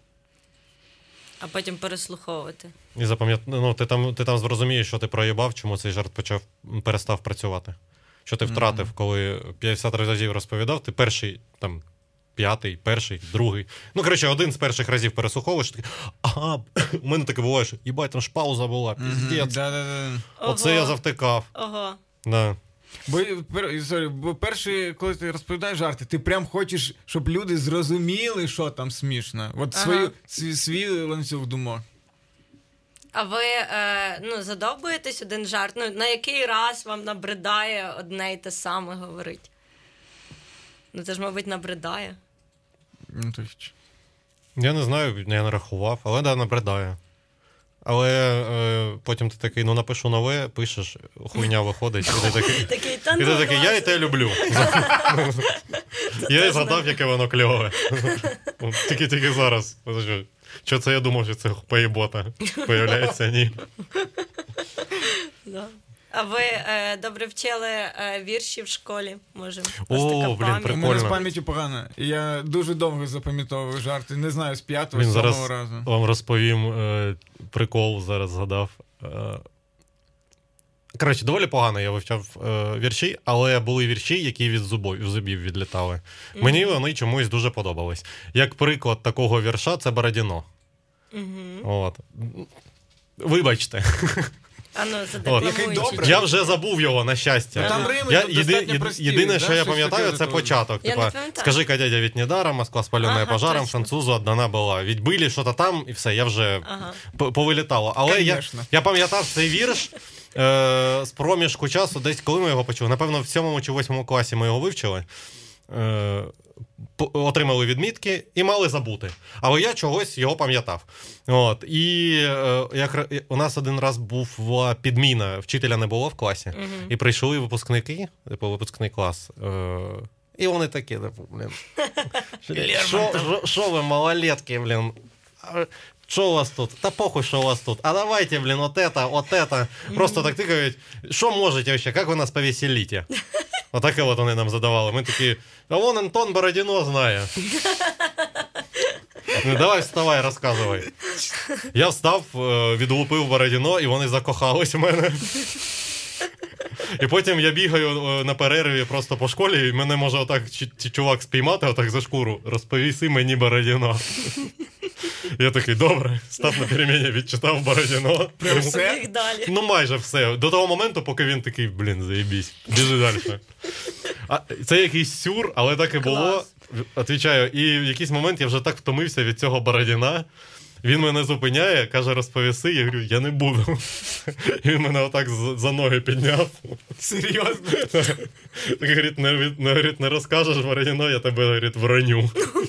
А потім переслуховувати. І ти там зрозумієш, що ти проїбав, чому цей жарт перестав працювати. Що ти втратив, коли 50 разів розповідав, ти перший, п'ятий, перший, другий. Один з перших разів переслуховуєш, такий, у мене таке буває, що їбать, там ж пауза була, піздець. Оце я завтикав. Ого. Да. Бо перший, коли ти розповідаєш жарти, ти прям хочеш, щоб люди зрозуміли, що там смішно. Свій ланцюг думок. А ви задовбуєтесь один жарт? На який раз вам набридає одне й те саме говорить? Це ж, мабуть, набридає. Я не знаю, я не рахував, але да, набридає. Але потім ти такий, напишу нове, пишеш, хуйня виходить. І ти такий, я і те люблю. Я і згадав, яке воно кльове. Тільки зараз. Що це я думав, що це поєбота? Виявляється, ні. А ви добре вчили вірші в школі? Може, о, блін, прикольно. У мене з пам'яттю погано. Я дуже довго запам'ятовую жарти. Не знаю, з 5-го, з 7-го разу. Вам розповім прикол, зараз згадав. Коротше, доволі погано я вивчав вірші, але були вірші, які від зубів відлітали. Мені вони чомусь дуже подобались. Як приклад такого вірша, це Бородіно. От. Вибачте. Я вже забув його, на щастя. Там рими достатньо прості. Єдине, що я пам'ятаю, це початок. Скажи-ка, дядя, ведь недара, Москва спаленная пожаром, французу отдана була. Відбили що-то там, і все, я вже повилітало. Але я пам'ятав цей вірш з проміжку часу, десь коли ми його почули. Напевно, в 7 чи 8 класі ми його вивчили. Отримали відмітки і мали забути. Але я чогось його пам'ятав. От. І у нас один раз була підміна, вчителя не було в класі. І прийшли випускники, випускний клас. І вони такі, блін. Що ви, малолетки, блін? Що у вас тут? Та похуй, що у вас тут. А давайте, блін, от это. Просто так тикають. Що можете вообще? Як ви нас повеселите? Отаке от вони нам задавали. Ми такі, а вон Антон Бородіно знає. Давай вставай, розказувай. Я встав, відлупив Бородіно, і вони закохались в мене. І потім я бігаю на перерві просто по школі, і мене може отак чувак спіймати, отак за шкуру. Розповіси мені Бородіно. Я такий, добре, став на переміні, відчитав Бородіно. Прям все? Ну, майже все. До того моменту, поки він такий, блін, заєбісь, біжи далі. Це якийсь сюр, але так і було. Отвічаю, і в якийсь момент я вже так втомився від цього Бородіна. Він мене зупиняє, каже, розповіси. Я говорю, я не буду. І він мене отак за ноги підняв. Серйозно? Так, говорить, не розкажеш Бородіно, я тебе, говорить, вроню.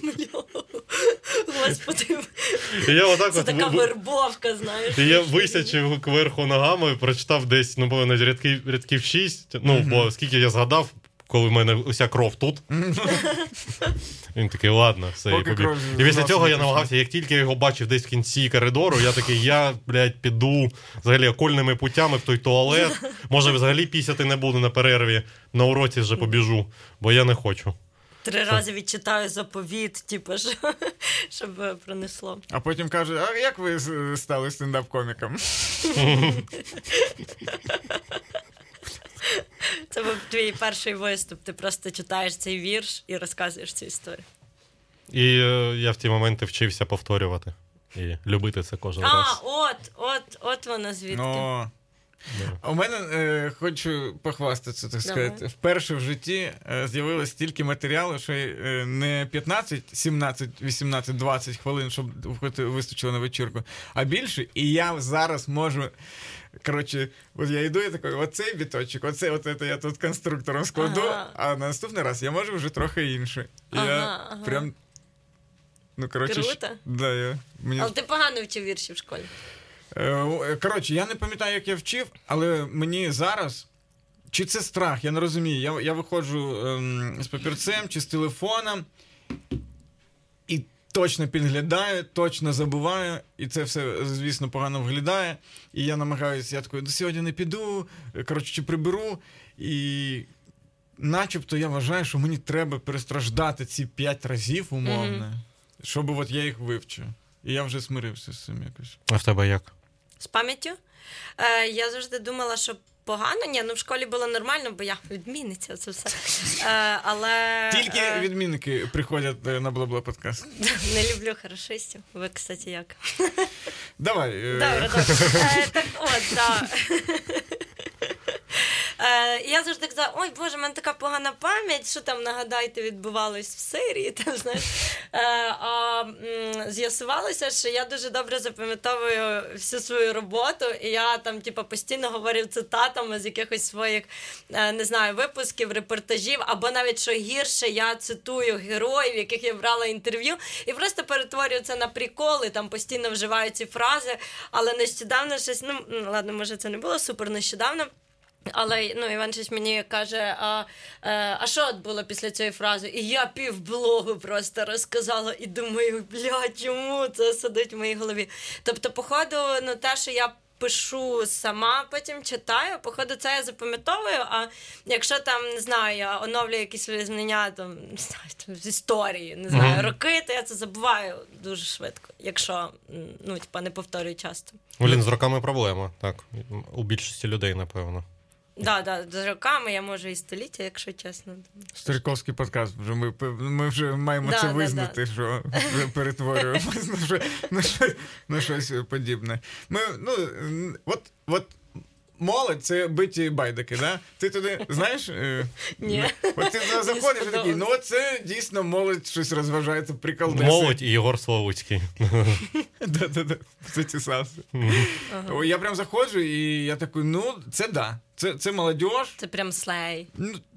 Господи, це така вербовка, знаєш. І я висячив кверху ногами, прочитав десь, рядків 6, бо скільки я згадав, коли в мене уся кров тут. Він такий, ладно, все, і побіг. І після цього я намагався, як тільки я його бачив десь в кінці коридору, я такий, піду взагалі окольними путями в той туалет. Може, взагалі пісяти не буду на перерві, на уроці вже побіжу, бо я не хочу. 3 рази відчитаю заповіт, щоб пронесло. А потім каже, а як ви стали стендап-коміком? Це був твій перший виступ. Ти просто читаєш цей вірш і розказуєш цю історію. І я в ті моменти вчився повторювати. І любити це кожен раз. От воно звідки. У мене, хочу похвастатися, так сказати, вперше в житті з'явилось стільки матеріалу, що не 15, 17, 18, 20 хвилин, щоб вистачило на вечірку, а більше. І я зараз можу, коротше, от я йду і такий, оцей біточок, оце я тут конструктором складу, а на наступний раз я можу вже трохи інше. Я прям, Круто. Да, Але ти погано вчив вірші в школі. Коротше, я не пам'ятаю, як я вчив, але мені зараз, чи це страх, я не розумію, я виходжу з папірцем чи з телефоном і точно підглядаю, точно забуваю, і це все, звісно, погано виглядає, і я намагаюся, я такий, сьогодні не піду, коротше, чи приберу, і начебто я вважаю, що мені треба перестраждати ці 5 разів, умовно, щоб от я їх вивчу. І я вже смирився з цим якось. А в тебе як? З пам'яттю? Я завжди думала, що погано. В школі було нормально, бо я відмінниця, це все. Але... Тільки відмінники приходять на Бла-Бла подкаст. Не люблю хорошистів. Ви, кстати, як? Давай. Добре. Так от, так. Я завжди казала, ой, Боже, в мене така погана пам'ять, що там, нагадайте, відбувалось в Сирії, там, знаєш. З'ясувалося, що я дуже добре запам'ятовую всю свою роботу, і я там, постійно говорив цитатами з якихось своїх, не знаю, випусків, репортажів, або навіть, що гірше, я цитую героїв, яких я брала інтерв'ю, і просто перетворюю це на приколи, там постійно вживаю ці фрази, але нещодавно щось, ладно, може це не було супер нещодавно, але Іван щось мені каже, а що от було після цієї фрази? І я півблогу просто розказала і думаю, чому це сидить в моїй голові? Тобто, походу, те, що я пишу сама, потім читаю, походу це я запам'ятовую, а якщо там, не знаю, я оновлюю якісь свої знання, там, не знаю, з історії, не знаю, роки, то я це забуваю дуже швидко, якщо, не повторюю часто. З роками проблема, так, у більшості людей, напевно. Да, з роками я можу і століття, якщо чесно. Стариковський подкаст, ми вже маємо це визнати, що вже перетворюємось на щось подібне. От молодь — це биті байдики, да? Ти туди, знаєш? Ні. От ти заходиш і такий, це дійсно молодь щось розважається, приколдеси. Молодь і Єгор Славутський. Да, затісався. Я прям заходжу і я такий, це да. Це молодіж. Це прям слей.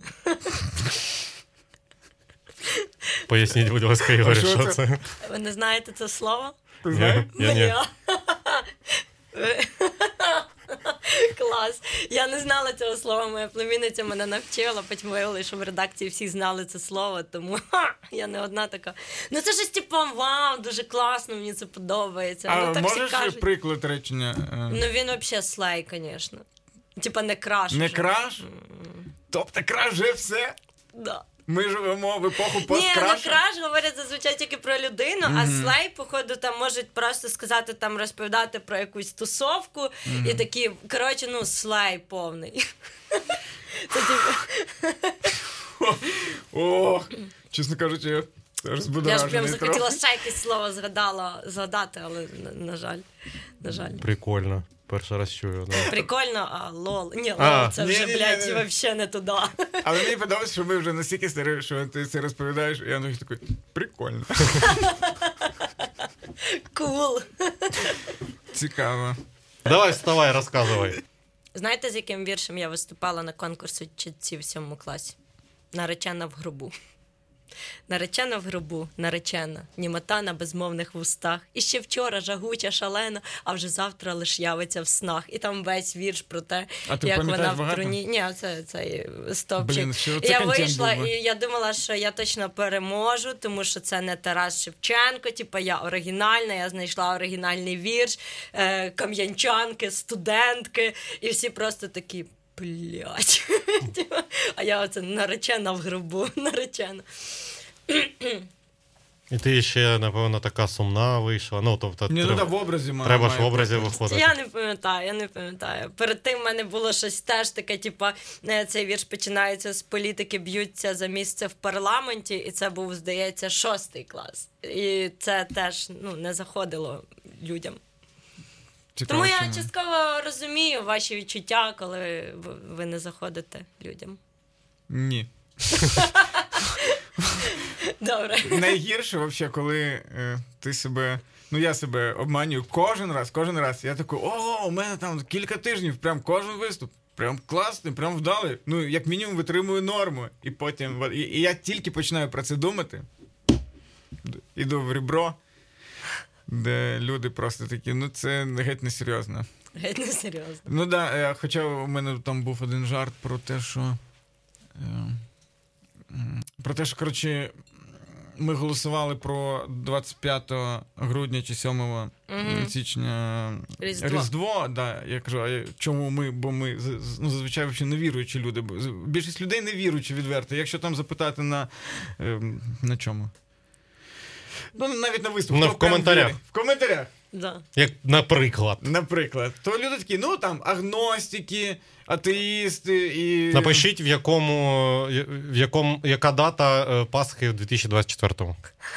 Поясніть, будь ласка, Ігорі, що це? Ви не знаєте це слово? Ти знаєш? Ні. Клас. Я не знала цього слова, моя племінниця мене навчила, потім виявили, що в редакції всі знали це слово, тому я не одна така. Це щось вау, дуже класно, мені це подобається. А так можеш кажуть. приклад речення? Він взагалі слей, звісно. Не краш. Не краш? Тобто краш вже все? Да. Ми живемо в епоху посткрашу? Ні, краш говорять зазвичай тільки про людину, а слей, походу, там можуть просто сказати, там розповідати про якусь тусовку, і такі, слей повний. Це Ох, чесно кажучи, я розбудоражений трохи. Я ж прям захотіла трохи. ще якесь слово згадати, але, на жаль. Прикольно. Перший раз чую. Да. Прикольно, а лол. Ні, лол, це вже, взагалі не туди. Але мені подобається, що ми вже настільки старі, що ти це розповідаєш, і я такий, прикольно. Кул. Цікаво. Давай, вставай, розказувай. Знаєте, з яким віршем я виступала на конкурсі читців в 7 класі? Наречена в гробу. Наречена в гробу, наречена, німота на безмовних вустах. І ще вчора жагуча, шалена, а вже завтра лиш явиться в снах. І там весь вірш про те, як вона в труні. Ні, це цей стовпчик. Я вийшла і я думала, що я точно переможу, тому що це не Тарас Шевченко, я оригінальна, я знайшла оригінальний вірш, кам'янчанки, студентки, і всі просто такі, блять. А я оце наречена в гробу, наречена. І ти ще, напевно, така сумна вийшла. В образі має. Треба ж в образі виходити. Я не пам'ятаю. Перед тим в мене було щось теж таке, цей вірш починається з політики, б'ються за місце в парламенті, і це був, здається, 6 клас. І це теж, не заходило людям. Тому я частково розумію ваші відчуття, коли ви не заходите людям. Ні. Добре. Найгірше, взагалі, коли ти себе... я себе обманюю кожен раз. Я такий, у мене там кілька тижнів, прям кожен виступ. Прям класний, прям вдалий. Як мінімум витримую норму. І потім... І я тільки починаю про це думати. Іду в ребро, де люди просто такі, це геть несерйозно. Геть несерйозно. Хоча у мене там був один жарт про те, що... коротше, ми голосували про 25 грудня чи 7 січня Різдво. Да, я кажу, а чому ми? Бо ми зазвичай взагалі невіруючі люди. Більшість людей невіруючі відверто. Якщо там запитати на чому? Навіть на виступ. В коментарях. В коментарях. Да. Як наприклад. То люди такі, там агностики, атеїсти і... Напишіть, яка дата Пасхи в 2024-му.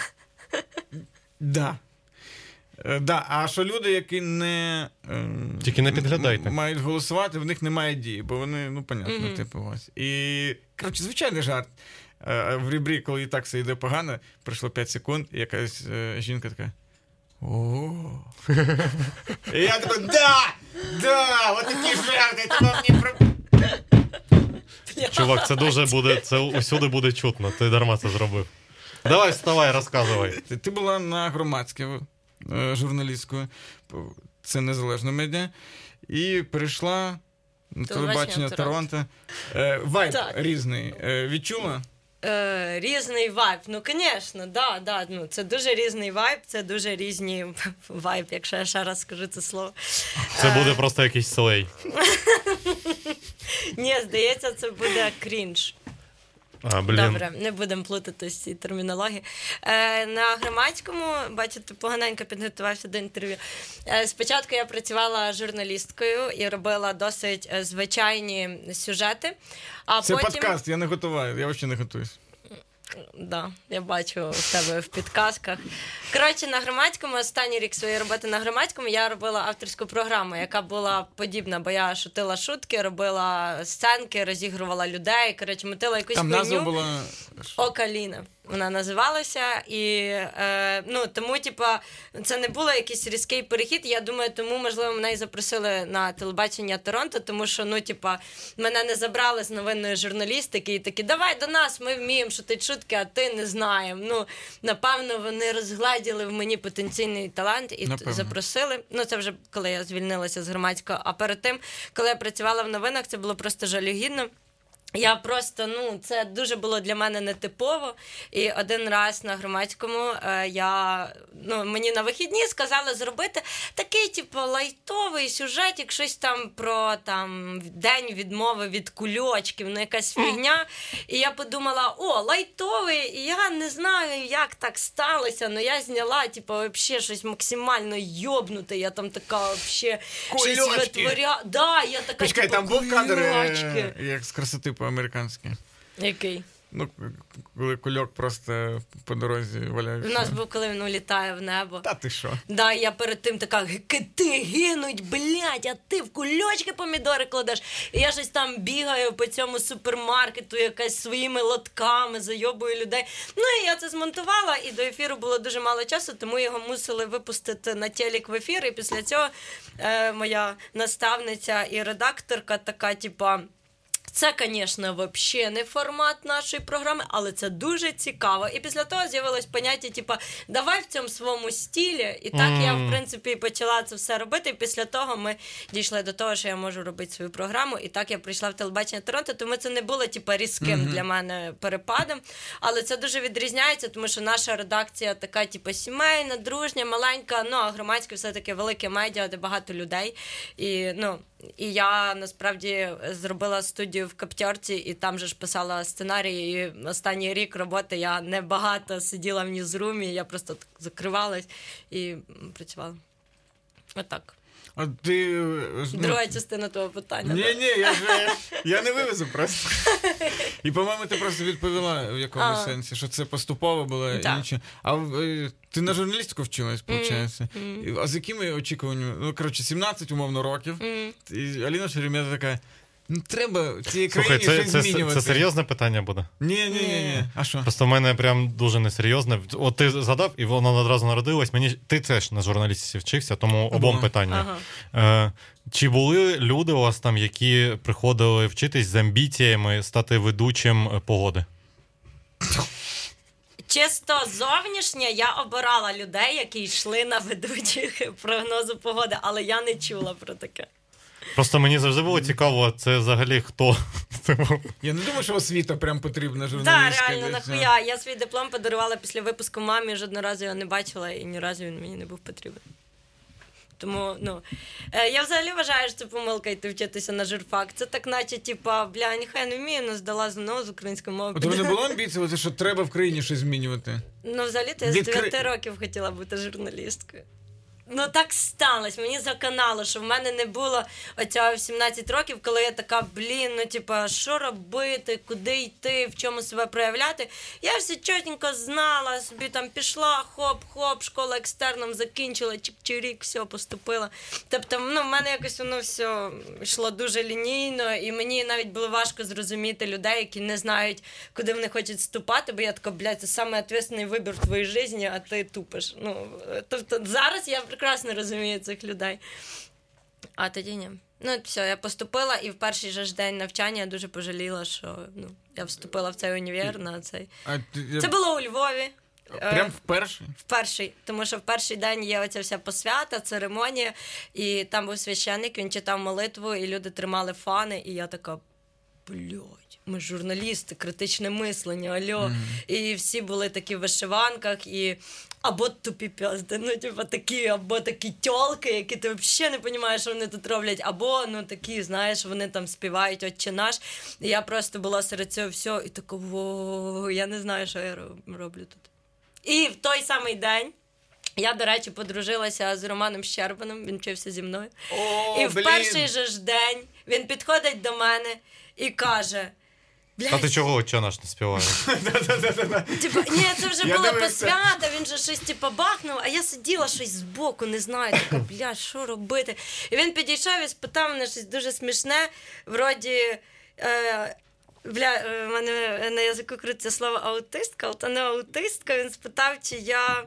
Да. А що люди, які не... Тільки не підглядайте. Мають голосувати, в них немає дії, бо вони, понятно, ось. І, звичайний жарт. в ребрі, коли і так все йде погано, пройшло 5 секунд, і якась жінка така: о. І я такий: да, от такі жарти, це вам не про... Чувак, це дуже буде, це усюди буде чутно, ти дарма це зробив. Давай, вставай, розказувай. Ти була на Громадській журналісткою, це незалежна медіа, і перейшла на телебачення Торонто. Вайб різний. Відчула? Різний вайб. Ну, звісно, да. Ну, це дуже різний вайб, це дуже різні вайб, якщо я ще раз скажу це слово. Це буде просто якийсь слей. Ні, здається, це буде крінж. Добре, не будемо плутати з цієї термінології. На Громадському, бачите, поганенько підготувався до інтерв'ю. Спочатку я працювала журналісткою і робила досить звичайні сюжети. А це потім... подкаст, я не готуваю, я взагалі не готуюсь. Да, я бачу в тебе в підказках. Коротше, на Громадському, останній рік своєї роботи на Громадському, я робила авторську програму, яка була подібна, бо я шутила шутки, робила сценки, розігрувала людей, коротше, мотила якусь хуйню. Там назва була... Окаліна. Вона називалася, і тому, це не було якийсь різкий перехід. Я думаю, тому, можливо, мене і запросили на телебачення Торонто, тому що, мене не забрали з новинної журналістики і такі: давай до нас, ми вміємо шутити шутки, а ти не знаємо. Напевно, вони розгледіли в мені потенційний талант і запросили. Це вже коли я звільнилася з Громадського. А перед тим, коли я працювала в новинах, це було просто жалюгідно. Я просто, це дуже було для мене нетипово. І один раз на Громадському мені на вихідні сказали зробити такий, лайтовий сюжетик, щось там про день відмови від кульочків, якась фігня. І я подумала: лайтовий, і я не знаю, як так сталося, але я зняла, вообще щось максимально йобнуте, я там така вообще щось витворяла. Да, я така, почекай, там був кадр, як з красоти по-американськи. Який? Коли кульок просто по дорозі валяється. У нас був, коли він улітає в небо. Та ти що? Да, я перед тим така: кити гинуть, блядь, а ти в кульочки помідори кладеш. І я щось там бігаю по цьому супермаркету, якась своїми лотками, зайобую людей. І я це змонтувала, і до ефіру було дуже мало часу, тому його мусили випустити на телек в ефір. І після цього моя наставниця і редакторка така, це, звісно, взагалі не формат нашої програми, але це дуже цікаво. І після того з'явилось поняття, давай в цьому своєму стилі. І так я, в принципі, почала це все робити. І після того ми дійшли до того, що я можу робити свою програму. І так я прийшла в телебачення Торонто, тому це не було, різким для мене перепадом. Але це дуже відрізняється, тому що наша редакція така, сімейна, дружня, маленька, а Громадське все-таки велике медіа, де багато людей. І я, насправді, зробила студію в Каптьорці, і там же ж писала сценарій, і останній рік роботи я небагато сиділа в ньюзрумі, я просто так закривалась і працювала. Отак. А ти... Друга частина того питання. Ні, я не вивезу просто. І, по-моєму, ти просто відповіла в якомусь сенсі, що це поступово було і нічого. А ти на журналістику вчилась, виходить? А з якими очікуваннями? 17, умовно, років. І Аліна Шеремета така: треба цієї країні щось змінювати. Це серйозне питання буде? Ні. А що? Просто в мене прям дуже несерйозне. От ти згадав, і воно одразу народилось. Ти теж на журналістів вчився, тому обом питання. Чи були люди у вас там, які приходили вчитись з амбіціями стати ведучим погоди? Чисто зовнішнє я обирала людей, які йшли на ведучих прогнозу погоди, але я не чула про таке. Просто мені завжди було цікаво, це взагалі хто? Я не думаю, що освіта прям потрібна журналістська. Так, реально, нахуя. Я свій диплом подарувала після випуску мамі, жодного разу його не бачила, і ні разу він мені не був потрібен. Тому, я взагалі вважаю, що це помилка йти вчитися на журфак. Це так наче, ніхай не вмію, але здала ЗНО з української мови. У тебе не було амбіції, що треба в країні щось змінювати? Взагалі-то я з 9 років хотіла бути журналісткою. Ну так сталося, мені заканало, що в мене не було оцього в 17 років, коли я така, що робити, куди йти, в чому себе проявляти. Я все чотенько знала, собі там пішла, хоп-хоп, школа екстерном закінчила, чик-чирік, все, поступила. Тобто, в мене якось воно все йшло дуже лінійно, і мені навіть було важко зрозуміти людей, які не знають, куди вони хочуть вступати, бо я така, це самий відповідальний вибір в твоїй житті, а ти тупиш. Тобто, зараз я прекрасно розумію цих людей. А тоді ні. Все, я поступила, і в перший же ж день навчання я дуже пожаліла, що я вступила в цей універ на цей. Це було у Львові. Прям в перший? В перший, тому що в перший день є оця вся посвята, церемонія, і там був священник, він читав молитву, і люди тримали фани, і я така, ми журналісти, критичне мислення, альо. І всі були такі в вишиванках, і або тупі п'язди, такі, або такі тьолки, які ти взагалі не розумієш, що вони тут роблять, або, такі, знаєш, вони там співають «Отче наш». І я просто була серед цього всього, і така, я не знаю, що я роблю тут. І в той самий день я, до речі, подружилася з Романом Щербаном, він вчився зі мною. І в перший же ж день він підходить до мене і каже: а ти чого «Отче наш» не співаєш? Ні, це вже було посвята, він же щось бахнув, а я сиділа щось збоку, не знаю, така, що робити. І він підійшов і спитав мене щось дуже смішне, вроді... в мене на язику крутиться слово аутистка, та не аутистка. Він спитав, чи я,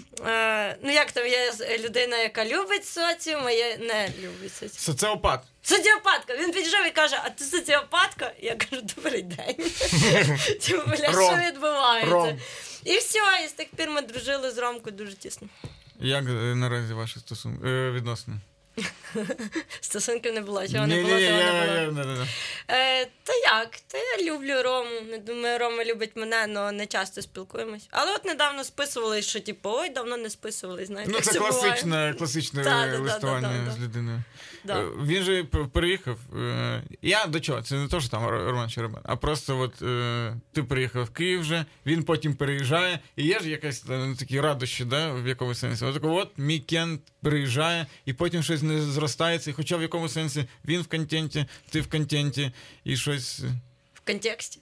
як там, є людина, яка любить соціум, а я не люблю соціум. Соціопат. Соціопатка. Він підійшов і каже: а ти соціопатка? Я кажу: добрий день. Що відбувається? І все, і з тих пір ми дружили з Ромкою дуже тісно. Як наразі ваші відносини? Стосунків не було, чого не було, того не було. Та як? Та я люблю Рому. Думаю, Рома любить мене, але не часто спілкуємось. Але от недавно списувались, що ой, давно не списувались, знаєте. Це класичне листування з людиною. Да. Він же переїхав. Я до чого? Це не то, що там Роман Щербан, а просто ти приїхав в Київ вже, він потім переїжджає, і є ж якась такі радощі, в якомусь сенсі. Мій Кент переїжджає, і потім щось не зростається, і хоча в якому сенсі він в контенті, ти в контенті, і щось... В контексті?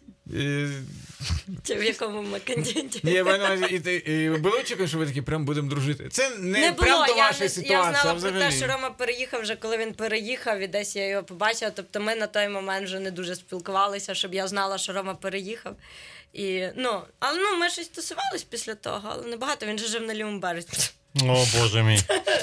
Чи в якому ми контенті? Ні, і було очікування, що ви такі прям будемо дружити? Це не прям до вашої ситуації, а взагалі. Я знала про те, що Рома переїхав вже, коли він переїхав, і десь я його побачила. Тобто ми на той момент вже не дуже спілкувалися, щоб я знала, що Рома переїхав. Але ми щось тусувались після того, але небагато. Він же жив на Лівому березі. О, Боже мій.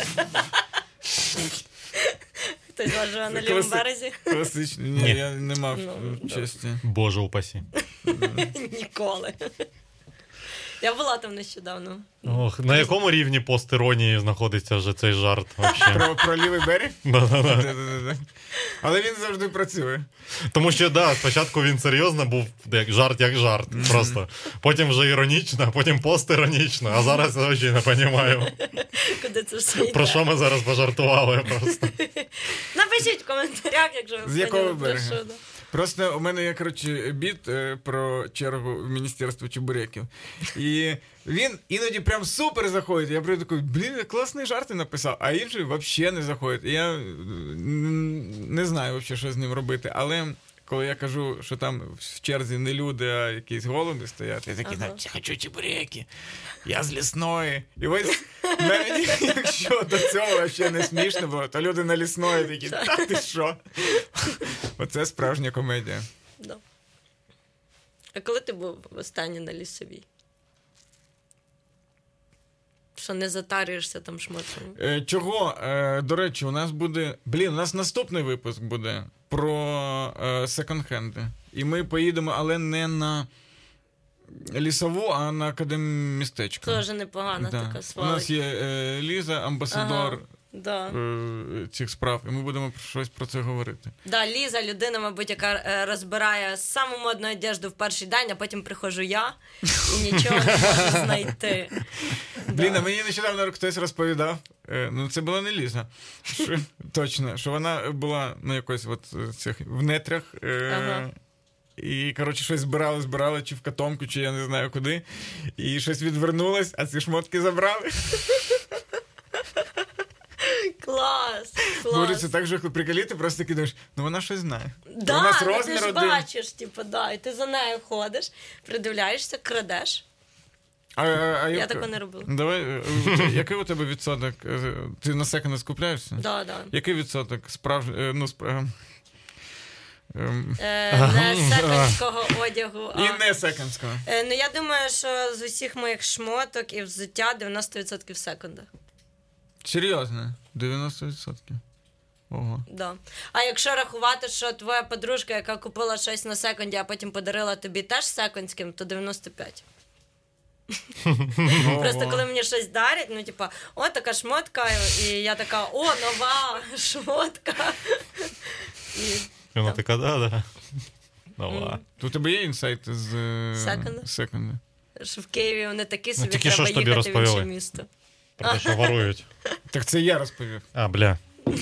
Хтось вас живе на Лівому березі? Класично. Ні, я не мав честі. Боже упасі. Ніколи. Я була там нещодавно. Ох, на якому рівні постіронії знаходиться вже цей жарт? Про лівий берег? Да. Але він завжди працює. Тому що, спочатку він серйозно був як жарт, просто. Потім вже іронічно, потім постіронічно, а зараз я взагалі не розумію. Куди це все йде? Про що ми зараз пожартували просто. Напишіть в коментарях, якщо ви з якого берега. Просто у мене є, біт про чергу в Міністерство чебуреків. І він іноді прям супер заходить. Я прям такий, класний жарт ти написав, а інший взагалі не заходить. І я не знаю взагалі, що з ним робити. Але коли я кажу, що там в черзі не люди, а якісь голуби стоять, я такий, я хочу чебуреки, я з лісної. І ось навіть якщо до цього ще не смішно було, то люди на лісної такі, та ти що? Оце справжня комедія. Да. А коли ти був останній на Лісовій? Що не затарюєшся там шматами? Чого? До речі, у нас буде... у нас наступний випуск буде про секонд-хенди. І ми поїдемо, але не на Лісову, а на Академмістечко. Тоже непогана така свалка. У нас є Ліза, амбасадор цих справ, і ми будемо щось про це говорити. Да, Ліза, людина, мабуть, яка розбирає саму модну одежду в перший день, а потім приходжу я і нічого не можу знайти. А мені нещодавно хтось розповідав, це була не Ліза, точно, що вона була на якось в нетрях, і, щось збирали, чи в котомку, чи я не знаю куди, і щось відвернулось, а ці шмотки забрали. Може, це так жахливо. Приколі, ти просто кидаєш, вона щось знає. Да, вона ти ж бачиш, і ти за нею ходиш, придивляєшся, крадеш. Я такого не робила. Давай, який у тебе відсоток? Ти на секонди скупляєшся? Да. Який відсоток не секондського одягу. І не секондського. Я думаю, що з усіх моїх шмоток і взуття 90% секонда. Серйозно? 90%? Ого. Да. А якщо рахувати, що твоя подружка, яка купила щось на секонді, а потім подарила тобі теж секондським, то 95. Просто коли мені щось дарять, о, така шмотка, і я така, о, нова шмотка. Вона така, да. Нова. У тебе є інсайти з секонда? Що в Києві вони такі собі, тільки треба що ж тобі їхати в інше розповіли? місто. Про те, що ворують. Так це я розповів. Бля.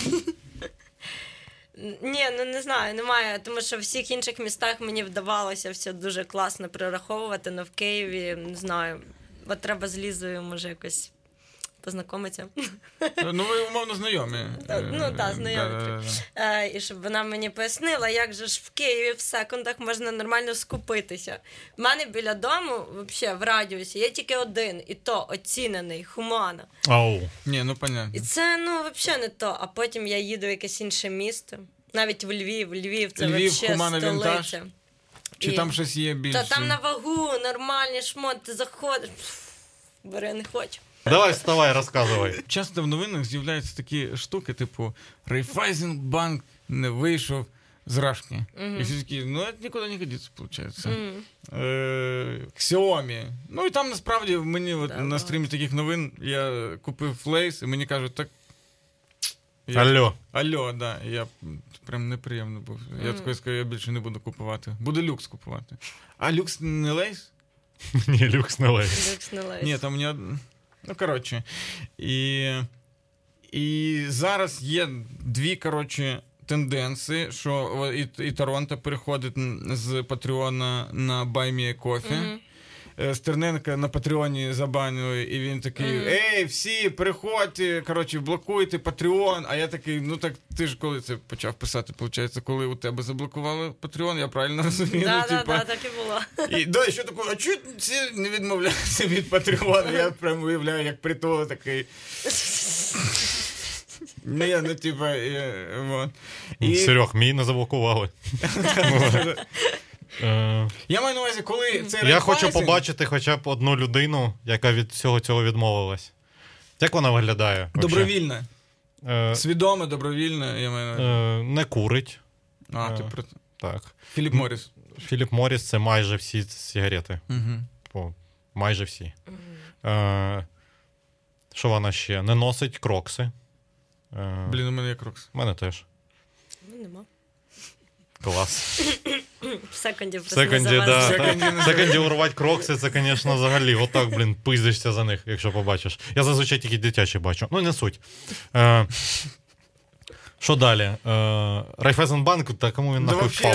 Ні, не знаю, немає, тому що в всіх інших містах мені вдавалося все дуже класно прораховувати, але в Києві, не знаю, от треба з Лізою, може, якось познайомитися. Ви умовно знайомі. Знайомі. І щоб вона мені пояснила, як же ж в Києві в секундах можна нормально скупитися. В мене біля дому, взагалі, в радіусі, є тільки один, і то оцінений, Хумана. Ні, понятно. І це, взагалі не то. А потім я їду в якесь інше місто, навіть в Львів, це взагалі столиця. Чи там щось є більше? Та там на вагу, нормальні шмот, ти заходиш, бери, не хочу. Давай, вставай, розказуй. Часто в новинах з'являються такі штуки, типу Райфайзенбанк не вийшов з Рашки. І всі такі, це нікуди не годиться, виходить. Xiaomi. І там насправді мені на стрімі таких новин я купив флейс, і мені кажуть, так... Алло, да. Я прям неприємно був. Я такий сказав, я більше не буду купувати. Буду люкс купувати. А люкс не лейс? Ні, люкс не лейс. Люкс не лейс. Ні, там не... коротше. І зараз є дві, тенденції, що і Торонто переходить з Патреона на Buy Me a Coffee. Стерненка на Патреоні забанили, і він такий, ей, всі, переходьте, блокуйте Патреон. А я такий, так ти ж коли це почав писати, виходить, коли у тебе заблокували Патреон, я правильно розумію? Так і було. І що таке, а чого всі не відмовляються від Патреону? Я прям уявляю, як притул такий. Серег, мій не заблокували. Я маю на увазі, коли це я хочу побачити хоча б одну людину, яка від всього цього відмовилась. Як вона виглядає? Добровільна. Свідоме, добровільна, я маю на увазі. Не курить. Так. Філіп Морріс. Філіп Морріс — це майже всі сигарети. Майже всі. Що вона ще? Не носить крокси. Блін, у мене є крокси. У мене теж. Нема. Клас. В секунді просто В секунді урвати крокси, це, звісно, взагалі. Отак, пиздишся за них, якщо побачиш. Я зазвичай тільки дитячі бачу. Не суть. Що далі? Райфайзенбанк, та кому він нахуй впав?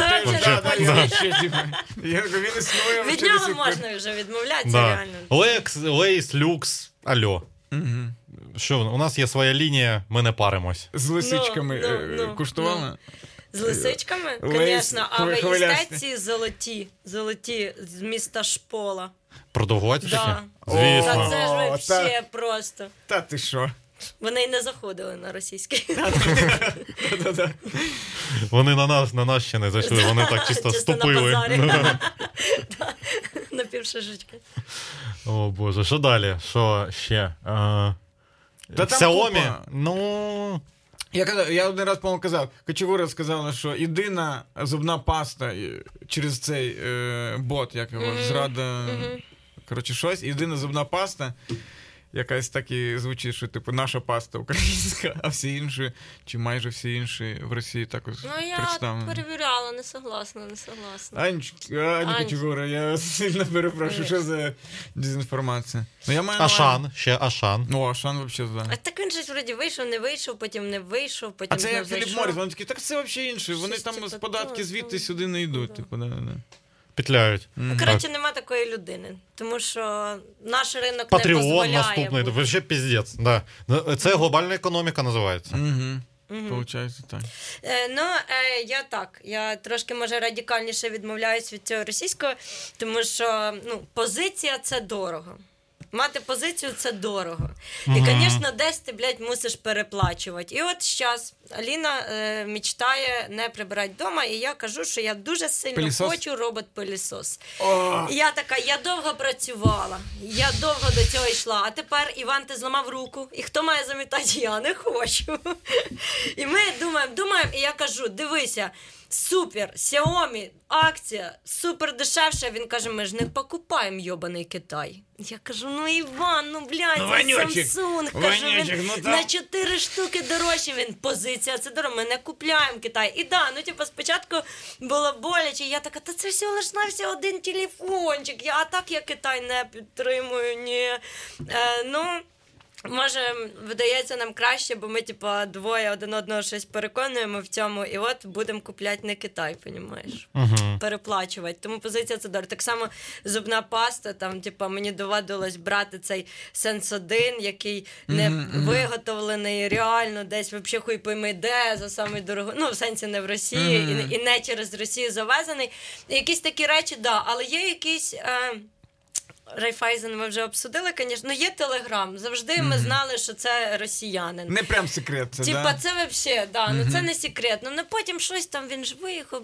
Від нього можна вже відмовлятися, реально. Лейс, люкс, алло. Що, у нас є своя лінія, ми не паримось. З лисичками куштували? З лисичками? Звісно, а ви їсте ці золоті з міста Шпола? Продовгуваті такі? Звісно. Та це ж вообще просто. Та ти що? Вони й не заходили на російський. Вони на нас ще не зайшли, вони так чисто ступили. На півшишечки. О боже, що далі? Що ще? Xiaomi? Я один раз, по-моєму, казав, Кочегура сказала, що єдина зубна паста через цей бот, як його, зрада, щось, єдина зубна паста, якась так і звучить, що типу наша паста українська, а всі інші, чи майже всі інші в Росії також представлені. Я перевіряла, не согласна. Аня Кочегура, я сильно перепрошую, що за дезінформація. Ашан, ще Ашан. Ашан взагалі, да. А так він же вроді вийшов, потім не вийшов, потім знову зайшов. А це як Філіп Морріс, вони такі, так це взагалі інше, вони там з податки звідти сюди не йдуть, типу, петляють. Коротше, нема такої людини, тому що наш ринок Патреон не дозволяє. Наступний, вообще піздець. Да. Це глобальна економіка називається. Получається так. Я трошки, може, радикальніше відмовляюсь від цього російського, тому що, позиція – це дорого. Мати позицію – це дорого. І, звісно, десь ти, блядь, мусиш переплачувати. І от зараз Аліна мечтає не прибирати вдома, і я кажу, що я дуже сильно хочу робот-пилісос. І я така, я довго працювала, я довго до цього йшла, а тепер, Іван, ти зламав руку, і хто має замітати? Я не хочу. І ми думаємо, і я кажу, дивися, супер, Xiaomi, акція, супер дешевша. Він каже, ми ж не покупаємо йобаний Китай. Я кажу, Іван, Samsung, кажу, він на 4 штуки дорожче, він позиція, це дорого, ми не купляємо Китай. І спочатку було боляче, я така, та це всього лиш навсього один телефончик, а так я Китай не підтримую, ні. Може, видається нам краще, бо ми, двоє один одного щось переконуємо в цьому, і от будемо купляти не Китай, понімаєш? Переплачувати. Тому позиція це дорого. Так само зубна паста, там, мені доводилось брати цей Sensodyne, який не виготовлений реально, десь взагалі хуй пойми де, за самий дорогий, в сенсі не в Росії, і не через Росію завезений. Якісь такі речі, але є якісь... Райфайзен ми вже обсудили, звісно. Є Телеграм. Завжди ми знали, що це росіянин. Не прям секрет це, да? Це взагалі, це не секрет. Потім щось там, він ж виїхав,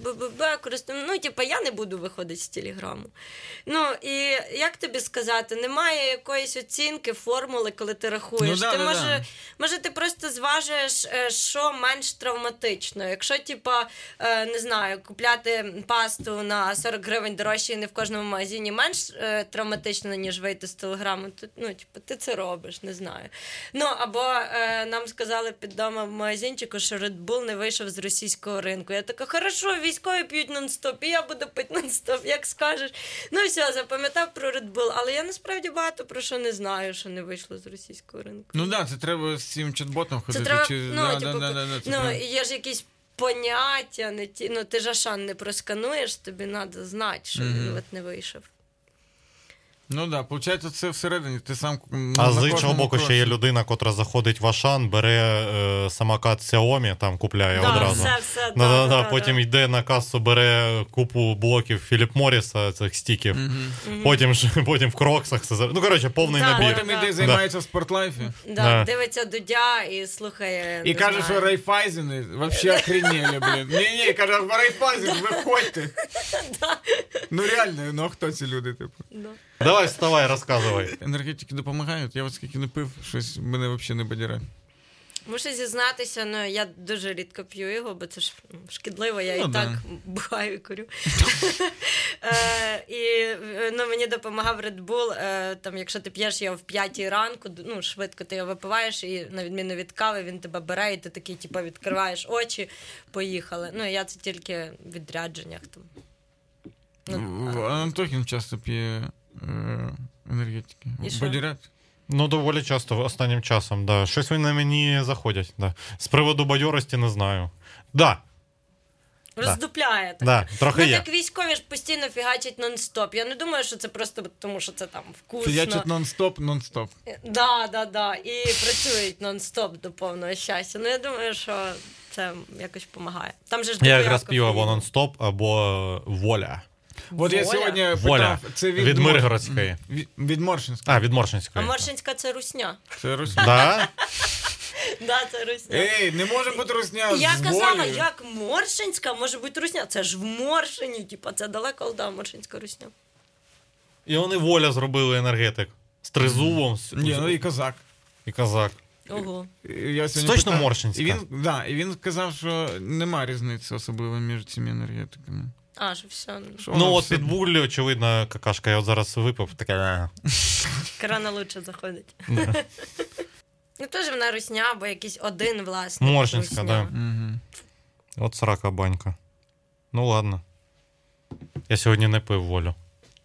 я не буду виходити з Телеграму. І як тобі сказати, немає якоїсь оцінки, формули, коли ти рахуєш. Може, ти просто зважуєш, що менш травматично. Якщо, не знаю, купляти пасту на 40 гривень дорожче і не в кожному магазині менш травматично, ніж вийти з Телеграму, ти це робиш, не знаю. Або нам сказали під домом в магазинчику, що Red Bull не вийшов з російського ринку. Я така, хорошо, військові п'ють нон-стоп, і я буду пити нон-стоп, як скажеш. Все, запам'ятав про Red Bull, але я насправді багато про що не знаю, що не вийшло з російського ринку. Це треба з цим чат-ботом ходити. Це треба, є ж якісь поняття, ти ж Ашан не проскануєш, тобі треба знати, що він не вийшов. Получається, це всередині, ти сам... А з іншого боку, ще є людина, котра заходить в Ашан, бере самокат Xiaomi, там купляє одразу. Потім йде на касу, бере купу блоків Філіп Морріса, цих стіків. Потім в кроксах. Повний набір. Потім йде, займається в спортлайфі. Дивиться Дудя і слухає... І каже, що Райфайзени взагалі охренели, блін. Ні, каже, Райфайзен, виходьте. Реально, хто ці люди, Давай, вставай, розказуй. Енергетики допомагають? Я скільки не пив, щось мене взагалі не бадяре. Мушу зізнатися, я дуже рідко п'ю його, бо це ж шкідливо, я і так бухаю і курю. І мені допомагав Red Bull, якщо ти п'єш його в 5 ранку, швидко ти його випиваєш, і на відміну від кави він тебе бере, і ти такий, відкриваєш очі, поїхали. Я це тільки в відрядженнях. Антохін часто п'є енергетики. Бадярять? Доволі часто, останнім часом, да. Щось вони на мені заходять, да. З приводу бадьорості не знаю. Да. Роздупляє. Да, трохи є. Так військові ж постійно фігачать нон-стоп. Я не думаю, що це просто тому, що це там вкусно. Фігачать нон-стоп. Да. І працюють нон-стоп до повного щастя. Я думаю, що це якось допомагає. Я якраз п'ю або нон-стоп, або воля. Я сьогодні питав, це від Миргородської. Від Моршинської. Від Моршинської. А Моршинська це русня. Це русня. Да? Да, це русня. Не може бути русня з Я казала, як Моршинська може бути русня. Це ж в Моршині, це далеко, Моршинська русня. І вони воля зробили енергетик. З тризубом. І козак. І козак. Ого. Точно Моршинська. І він сказав, що нема різниці особливо між цими енергетиками. Що все. Під Буллі, очевидно, какашка. Я от зараз випив, така... Крана лучше заходить. Теж вона русня, або якийсь один власник. Моршинська, да. От срака банька. Ладно. Я сьогодні не пив волю.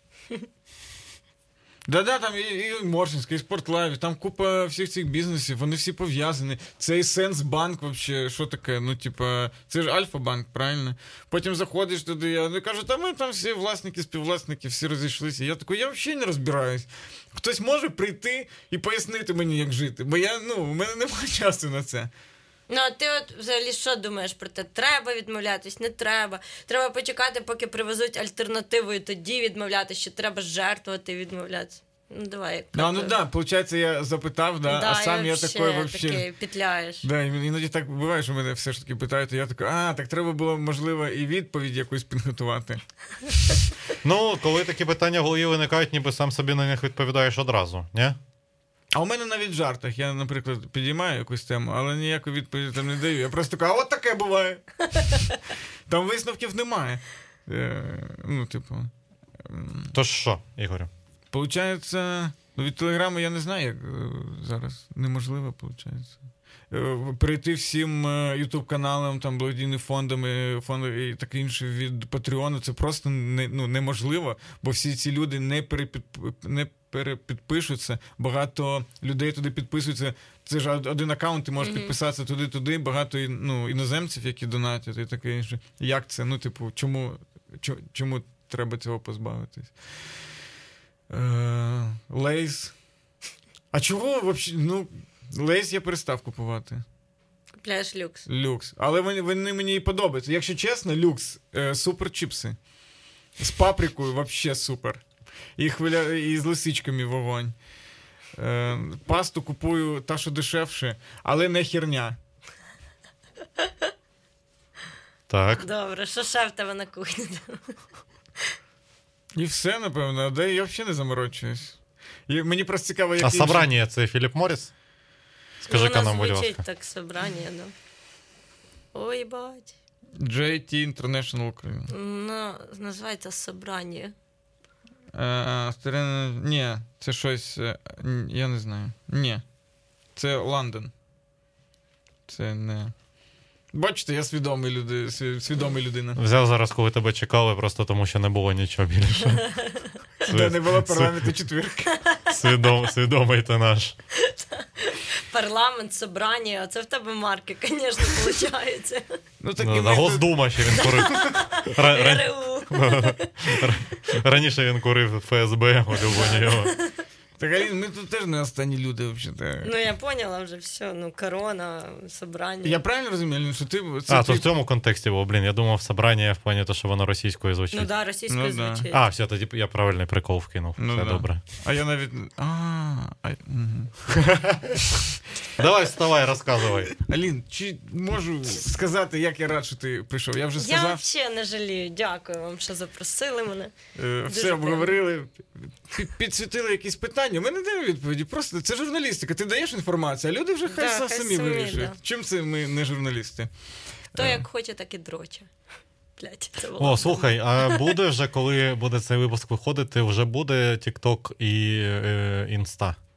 Да, там і Моршинська, і Спортлайв, там купа всіх цих бізнесів, вони всі пов'язані. Це і Сенсбанк, взагалі, що таке? Це ж Альфа-банк, правильно? Потім заходиш туди, я кажу, ми там всі власники, співвласники, всі розійшлися. Я такий, я взагалі не розбираюсь. Хтось може прийти і пояснити мені, як жити, бо у мене немає часу на це. Ну, а ти от взагалі що думаєш про те? Треба відмовлятись, не треба. Треба почекати, поки привезуть альтернативу, і тоді відмовлятись, що треба жертвувати і відмовлятися. Ну, давай. Виходить, я запитав, а сам я такий вообще... петляєш. Да, іноді так буває, що мене все ж таки питають, і я такий, так треба було, можливо, і відповідь якусь підготувати. Ну, коли такі питання в голові виникають, ніби сам собі на них відповідаєш одразу, ні? А у мене навіть в жартах. Я, наприклад, підіймаю якусь тему, але ніякої відповіді там не даю. Я просто кажу, от таке буває. Там висновків немає. То що, Ігорю? Получається, від Телеграму я не знаю, як зараз. Неможливо, виходить. Перейти всім ютуб-каналам, там, благодійним фондам і таке інше від Патреону, це просто неможливо, бо всі ці люди не перепідпишуться, багато людей туди підписуються, це ж один аккаунт, ти можеш підписатися туди-туди, багато іноземців, які донатять і таке інше. Як це? Чому треба цього позбавитись? Лейс. А чого взагалі? Лейс я перестав купувати. Купляєш люкс. Люкс. Але вони мені і подобаються. Якщо чесно, люкс, супер чіпси. З паприкою взагалі супер. І з лисичками вогонь. Пасту купую та, що дешевше, але не херня. Так. Добре, що ще в тебе на кухні? І все, напевно. Де я взагалі не заморочуюсь. І мені просто цікаво, як... А собрання це Філіп Морріс? Скажи-ка нам, будь ласка. Звучить так собрання, да. Ой, бать. JT International Ukraine. Називається собрання. Ні, це щось... Я не знаю. Ні. Це Лондон. Це не... Бачите, я свідомий людина. Взяв зараз, коли тебе чекали, просто тому що не було нічого більше. Де не було парламенту четвірки. Свідомий ти наш. Парламент, собрання, оце в тебе марки, звісно, виходить. На Госдума ще він курив. РУ. Раніше він курив ФСБ, улюблені його. Так, Алін, ми тут теж не останні люди, взагалі. Я поняла вже все, корона, собрання. Я правильно розумію, Алін, що ти... То в цьому контексті було, я думав, собрання в плані того, що воно російською звучить. Російською звучить. Все, тоді я правильний прикол вкинув, все добре. А я навіть... Давай, вставай, розказувай. Алін, чи можу сказати, як я рад, що ти прийшов? Я вже сказав. Я взагалі не жалію. Дякую вам, що запросили мене. Все обговорили, підсвітили якісь питання. У мене немає відповіді. Просто це журналістика. Ти даєш інформацію, а люди вже хай самі вирішують. Чим це ми не журналісти? То як хоче, так і дроче. Слухай, а буде вже, коли буде цей випуск виходити, вже буде TikTok і Інста?